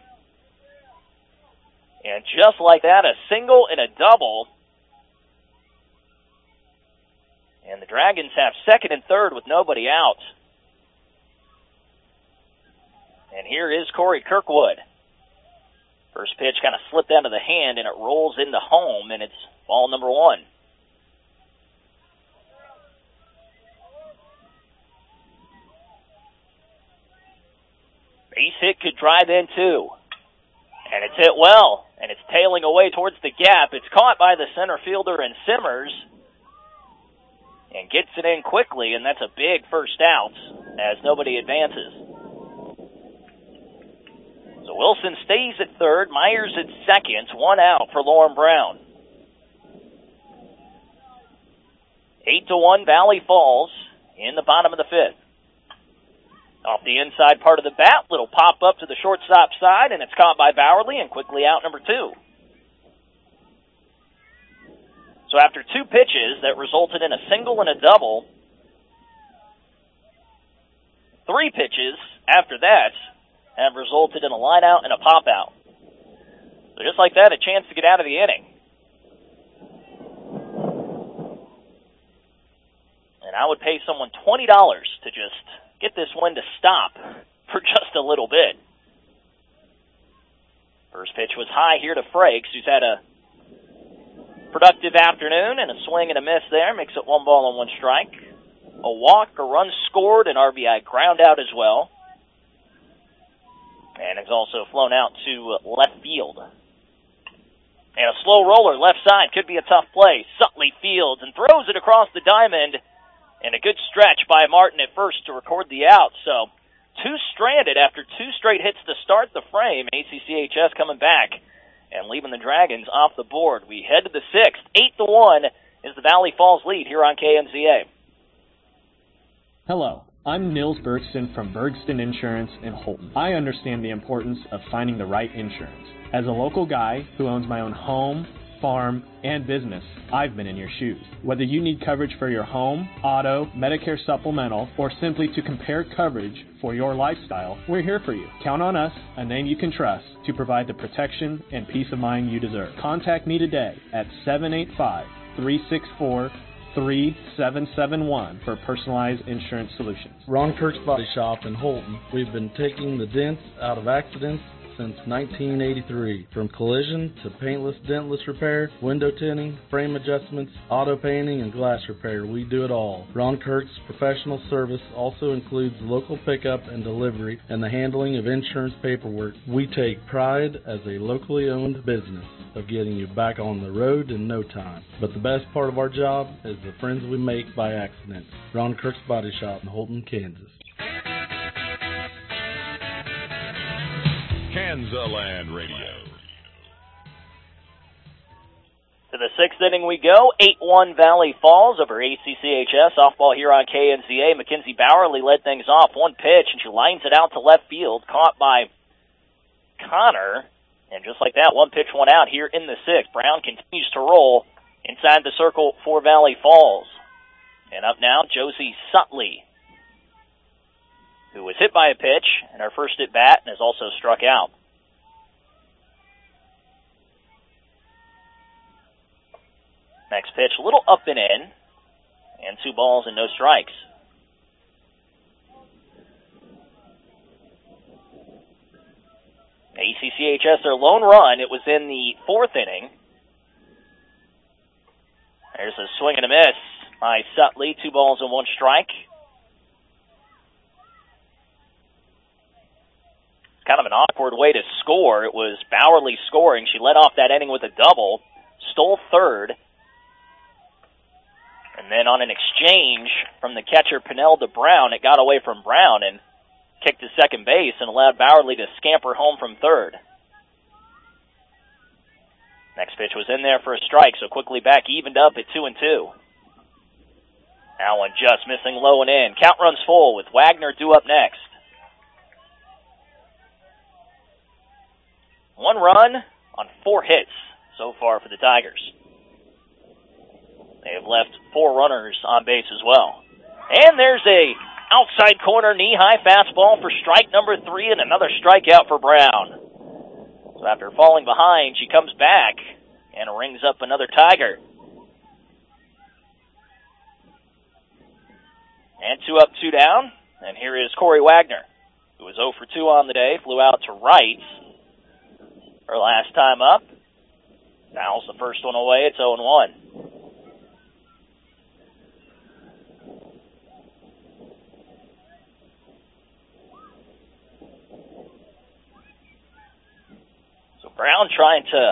And just like that, a single and a double. And the Dragons have second and third with nobody out. And here is Corey Kirkwood. First pitch kind of slipped out of the hand, and it rolls into home, and it's ball number 1. Base hit could drive in, too. And it's hit well, and it's tailing away towards the gap. It's caught by the center fielder and Simmers, and gets it in quickly, and that's a big first out as nobody advances. So Wilson stays at third, Myers at second, 1 out for Lauren Brown. 8-1 Valley Falls in the bottom of the fifth. Off the inside part of the bat, little pop up to the shortstop side, and it's caught by Bowerly, and quickly out number 2. So after 2 pitches that resulted in a single and a double, 3 pitches after that have resulted in a line out and a pop out. So just like that, a chance to get out of the inning. And I would pay someone $20 to just get this one to stop for just a little bit. First pitch was high here to Frakes, who's had a productive afternoon, and a swing and a miss there. Makes it 1 ball and 1 strike. A walk, a run scored, an RBI ground out as well. And it's also flown out to left field. And a slow roller left side could be a tough play. Sutley fields and throws it across the diamond. And a good stretch by Martin at first to record the out. So 2 stranded after 2 straight hits to start the frame. ACCHS coming back and leaving the Dragons off the board. We head to the 6th, 8-1 is the Valley Falls lead here on KNZA. Hello, I'm Nils Bergston from Bergston Insurance in Holton. I understand the importance of finding the right insurance. As a local guy who owns my own home, farm, and business, I've been in your shoes. Whether you need coverage for your home, auto, Medicare supplemental, or simply to compare coverage for your lifestyle, we're here for you. Count on us, a name you can trust, to provide the protection and peace of mind you deserve. Contact me today at 785-364-3771 for personalized insurance solutions. Ron Kirk's Body Shop in Holton. We've been taking the dents out of accidents since 1983. From collision to paintless, dentless repair, window tinting, frame adjustments, auto painting, and glass repair, we do it all. Ron Kirk's professional service also includes local pickup and delivery and the handling of insurance paperwork. We take pride as a locally owned business of getting you back on the road in no time. But the best part of our job is the friends we make by accident. Ron Kirk's Body Shop in Holton, Kansas. Kansaland Radio. To the sixth inning we go. 8-1 Valley Falls over ACCHS. Softball here on KNZA. Mackenzie Bowerly led things off. One pitch, and she lines it out to left field. Caught by Connor. And just like that, one pitch, one out here in the sixth. Brown continues to roll inside the circle for Valley Falls. And up now, Josie Sutley, who was hit by a pitch in her first at bat and has also struck out. Next pitch, a little up and in, and 2 balls and no strikes. ACCHS, their lone run, it was in the 4th inning. There's a swing and a miss by Sutley, 2 balls and 1 strike. Kind of an awkward way to score. It was Bowerly scoring. She led off that inning with a double, stole third, and then on an exchange from the catcher Pinnell to Brown, it got away from Brown and kicked to second base and allowed Bowerly to scamper home from third. Next pitch was in there for a strike, so quickly back evened up at 2-2. That one just missing low and in. Count runs full with Wagner due up next. 1 run on 4 hits so far for the Tigers. They have left 4 runners on base as well. And there's a outside corner knee-high fastball for strike number 3 and another strikeout for Brown. So after falling behind, she comes back and rings up another Tiger. And 2 up, 2 down. And here is Corey Wagner, who was 0 for 2 on the day, flew out to right. Her last time up. Fouls the first one away. It's 0-1. So Brown trying to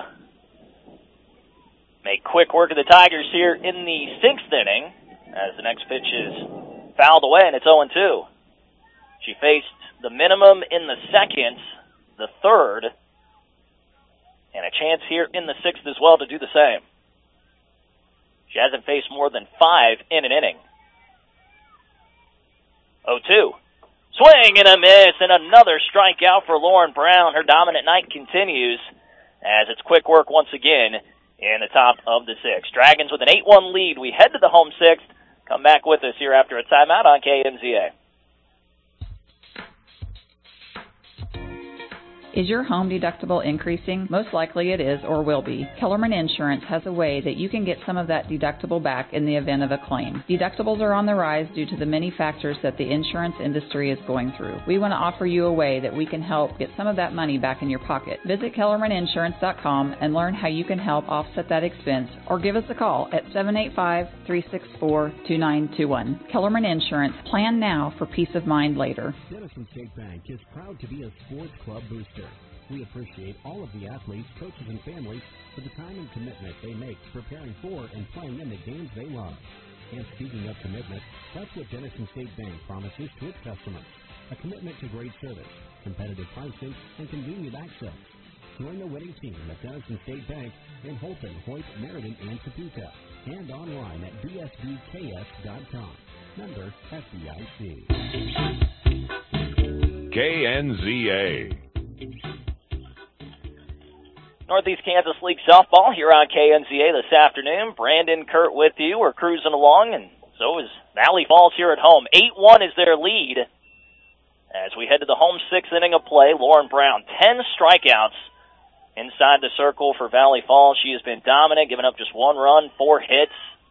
make quick work of the Tigers here in the 6th inning as the next pitch is fouled away, and it's 0-2. She faced the minimum in the 2nd, the 3rd, and a chance here in the 6th as well to do the same. She hasn't faced more than 5 in an inning. 0-2. Swing and a miss, and another strikeout for Lauren Brown. Her dominant night continues as it's quick work once again in the top of the 6th. Dragons with an 8-1 lead. We head to the home 6th. Come back with us here after a timeout on KNZA. Is your home deductible increasing? Most likely it is or will be. Kellerman Insurance has a way that you can get some of that deductible back in the event of a claim. Deductibles are on the rise due to the many factors that the insurance industry is going through. We want to offer you a way that we can help get some of that money back in your pocket. Visit KellermanInsurance.com and learn how you can help offset that expense, or give us a call at 785-364-2921. Kellerman Insurance. Plan now for peace of mind later. Denison State Bank is proud to be a sports club booster. We appreciate all of the athletes, coaches, and families for the time and commitment they make preparing for and playing in the games they love. And speaking of commitment, that's what Denison State Bank promises to its customers. A commitment to great service, competitive pricing, and convenient access. Join the winning team at Denison State Bank in Holton, Hoyt, Meriden, and Topeka. and online at bsbks.com. Member FDIC. KNZA. Northeast Kansas League softball here on KNZA this afternoon. Brandon, Kurt with you. We're cruising along, and so is Valley Falls here at home. 8-1 is their lead as we head to the home sixth inning of play. Lauren Brown, 10 strikeouts inside the circle for Valley Falls. She has been dominant, giving up just 1 run, 4 hits.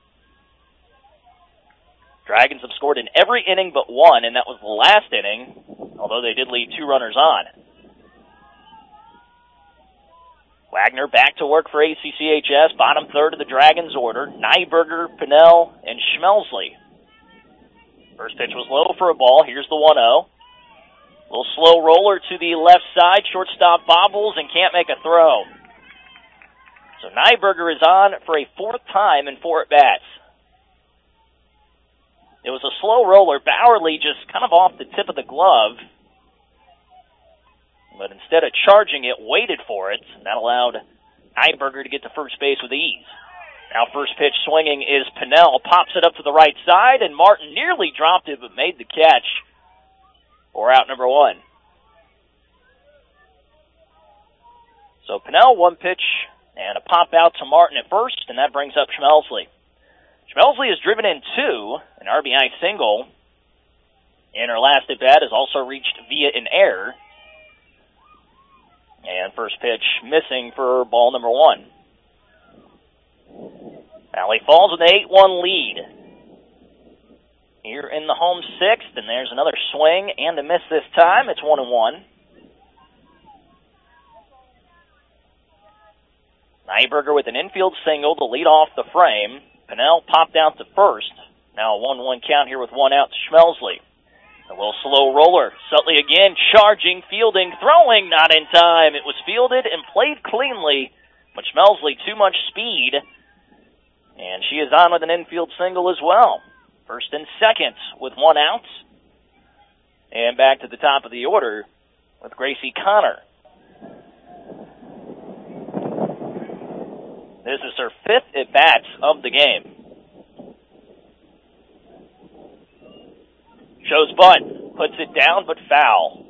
Dragons have scored in every inning but one, and that was the last inning, although they did leave 2 runners on. Wagner back to work for ACCHS, bottom third of the Dragons order. Nyberger, Pinnell, and Schmelsley. First pitch was low for a ball. Here's the 1-0. Little slow roller to the left side. Shortstop bobbles and can't make a throw. So Nyberger is on for a 4th time in 4 at-bats. It was a slow roller. Bowerly just kind of off the tip of the glove. But instead of charging it, waited for it. That allowed Nyberger to get to first base with ease. Now first pitch swinging is Pinnell. Pops it up to the right side, and Martin nearly dropped it but made the catch for out number 1. So Pinnell, 1 pitch, and a pop out to Martin at first, and that brings up Schmelsley. Schmelsley has driven in 2, an RBI single, and her last at-bat has also reached via an error. And first pitch missing for ball number 1. Valley Falls with an 8-1 lead. Here in the home sixth, and there's another swing and a miss this time. It's 1-1. Nyberger with an infield single to lead off the frame. Pinnell popped out to first. Now a 1-1 count here with 1 out to Schmelsley. A little slow roller. Sutley again charging, fielding, throwing, not in time. It was fielded and played cleanly, but Schmelsley too much speed. And she is on with an infield single as well. First and second with 1 out. And back to the top of the order with Gracie Connor. This is her 5th at-bat of the game. Shows bunt, puts it down, but foul.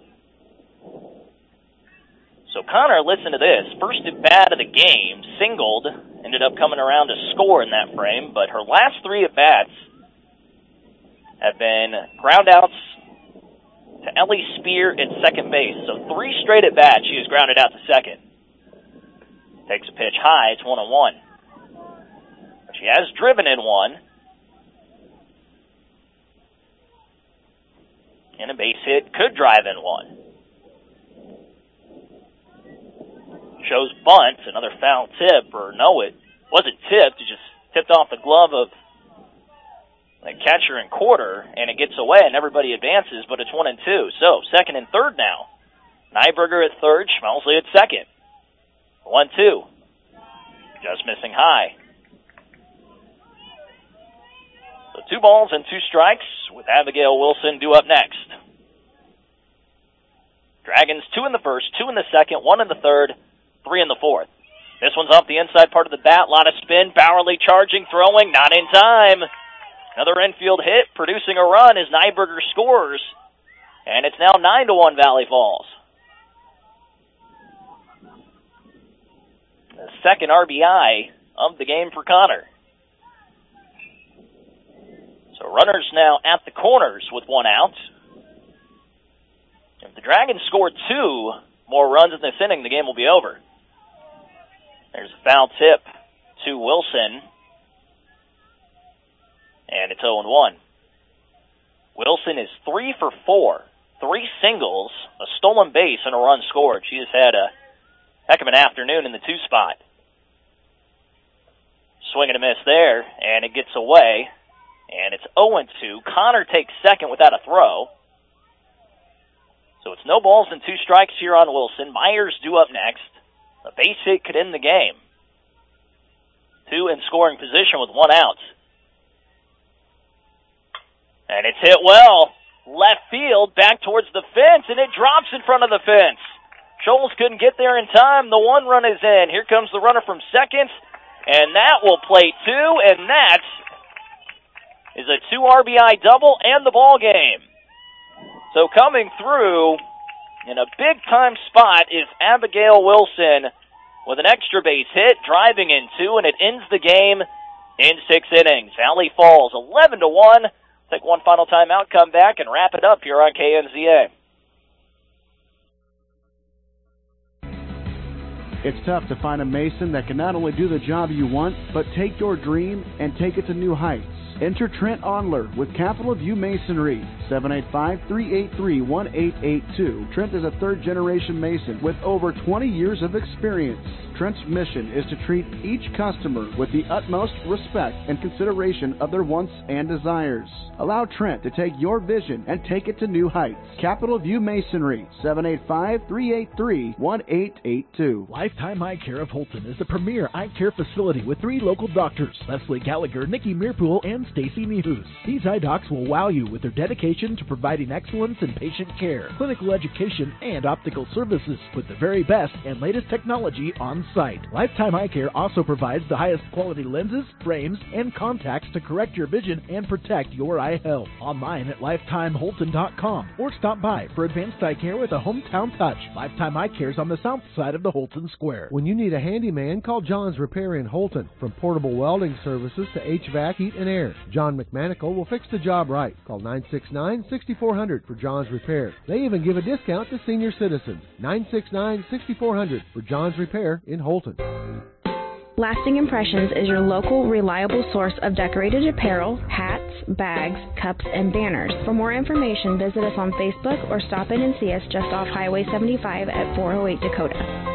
So Connor, listen to this. First at-bat of the game, singled, ended up coming around to score in that frame, but her last 3 at-bats have been ground outs to Ellie Spear at second base. So 3 straight at-bats she has grounded out to second. Takes a pitch high, it's 1-1. But she has driven in 1. And a base hit could drive in 1. Shows bunt, another foul tip, or no, it wasn't tipped. It just tipped off the glove of the catcher and quarter, and it gets away, and everybody advances, but it's 1-2. So, second and third now. Nyberger at third, Schmelsley at second. 1-2. Just missing high. So 2 balls and 2 strikes with Abigail Wilson due up next. Dragons 2 in the first, 2 in the second, 1 in the third, 3 in the fourth. This one's off the inside part of the bat. A lot of spin. Bowerly charging, throwing, not in time. Another infield hit, producing a run as Nyberger scores. And it's now 9-1 Valley Falls. The second RBI of the game for Connor. So runners now at the corners with 1 out. If the Dragons score 2 more runs in this inning, the game will be over. There's a foul tip to Wilson. And it's 0-1. Wilson is 3 for 4. 3 singles, a stolen base, and a run scored. She has had a heck of an afternoon in the 2 spot. Swing and a miss there, and it gets away. And it's 0-2. Connor takes second without a throw. So it's no balls and 2 strikes here on Wilson. Myers due up next. A base hit could end the game. 2 in scoring position with 1 out. And it's hit well. Left field, back towards the fence, and it drops in front of the fence. Scholes couldn't get there in time. The 1 run is in. Here comes the runner from second. and that will play 2, and that is a 2 RBI double and the ball game. So coming through in a big-time spot is Abigail Wilson with an extra base hit, driving in 2, and it ends the game in 6 innings. Valley Falls 11-1. Take one final timeout, come back, and wrap it up here on KNZA. It's tough to find a Mason that can not only do the job you want, but take your dream and take it to new heights. Enter Trent Onler with Capital View Masonry, 785-383-1882. Trent is a third-generation Mason with over 20 years of experience. Trent's mission is to treat each customer with the utmost respect and consideration of their wants and desires. Allow Trent to take your vision and take it to new heights. Capital View Masonry, 785-383-1882. Lifetime Eye Care of Holton is the premier eye care facility with 3 local doctors, Leslie Gallagher, Nikki Meerpool, and Stacy Nehus. These eye docs will wow you with their dedication to providing excellence in patient care, clinical education, and optical services with the very best and latest technology on site. Lifetime Eye Care also provides the highest quality lenses, frames, and contacts to correct your vision and protect your eye health. Online at lifetimeholton.com or stop by for advanced eye care with a hometown touch. Lifetime Eye Care is on the south side of the Holton Square. When you need a handyman, call John's Repair in Holton. From portable welding services to HVAC, heat, and air, John McManical will fix the job right. Call 969-6400 for John's Repair. They even give a discount to senior citizens. 969-6400 for John's Repair in Holton. Lasting Impressions is your local, reliable source of decorated apparel, hats, bags, cups, and banners. For more information, visit us on Facebook or stop in and see us just off Highway 75 at 408 Dakota.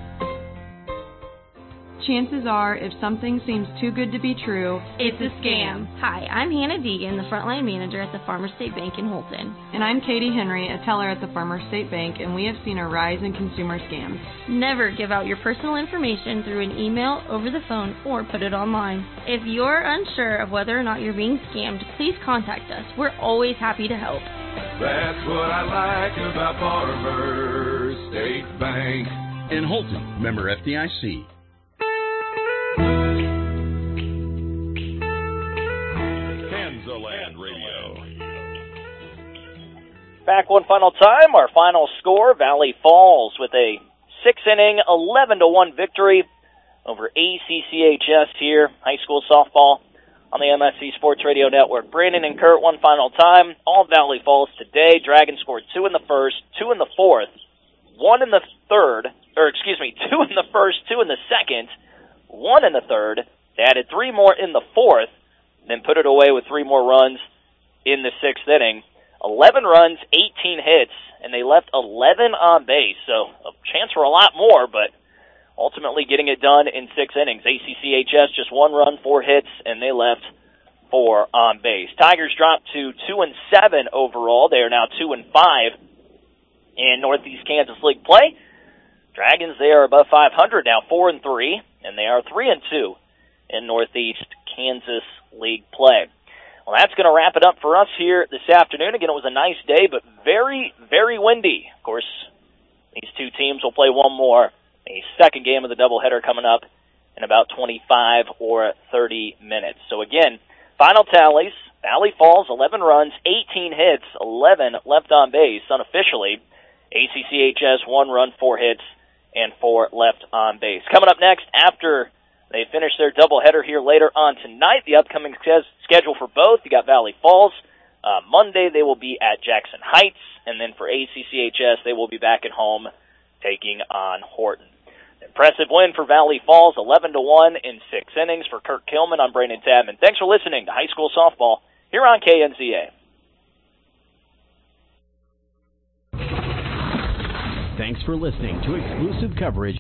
Chances are, if something seems too good to be true, it's a scam. Hi, I'm Hannah Deegan, the frontline manager at the Farmers State Bank in Holton. And I'm Katie Henry, a teller at the Farmers State Bank, and we have seen a rise in consumer scams. Never give out your personal information through an email, over the phone, or put it online. If you're unsure of whether or not you're being scammed, please contact us. We're always happy to help. That's what I like about Farmers State Bank. In Holton, member FDIC. Kansaland Radio. Back one final time, our final score, Valley Falls with a 6-inning, 11-1 victory over ACCHS here, high school softball on the MSC Sports Radio Network. Brandon and Kurt, one final time, all Valley Falls today. Dragons scored 2 in the first, 2 in the fourth, 1 in the third, 2 in the first, 2 in the second, 1 in the third. They added 3 more in the fourth, then put it away with 3 more runs in the 6th inning. 11 runs, 18 hits, and they left 11 on base. So a chance for a lot more, but ultimately getting it done in 6 innings. ACCHS just 1 run, 4 hits, and they left 4 on base. Tigers dropped to 2-7 overall. They are now 2-5 in Northeast Kansas League play. Dragons, they are above 500 now, 4-3, and they are 3-2 in Northeast Kansas League play. Well, that's going to wrap it up for us here this afternoon. Again, it was a nice day, but very, very windy. Of course, these two teams will play one more, a second game of the doubleheader coming up in about 25 or 30 minutes. So again, final tallies, Valley Falls, 11 runs, 18 hits, 11 left on base unofficially. ACCHS, 1 run, 4 hits, and 4 left on base. Coming up next, after they finish their doubleheader here later on tonight, the upcoming schedule for both, you got Valley Falls. Monday they will be at Jackson Heights, and then for ACCHS they will be back at home taking on Horton. Impressive win for Valley Falls, 11-1 in 6 innings. For Kirk Kilman, I'm Brandon Tabman. Thanks for listening to High School Softball here on KNZA. Thanks for listening to exclusive coverage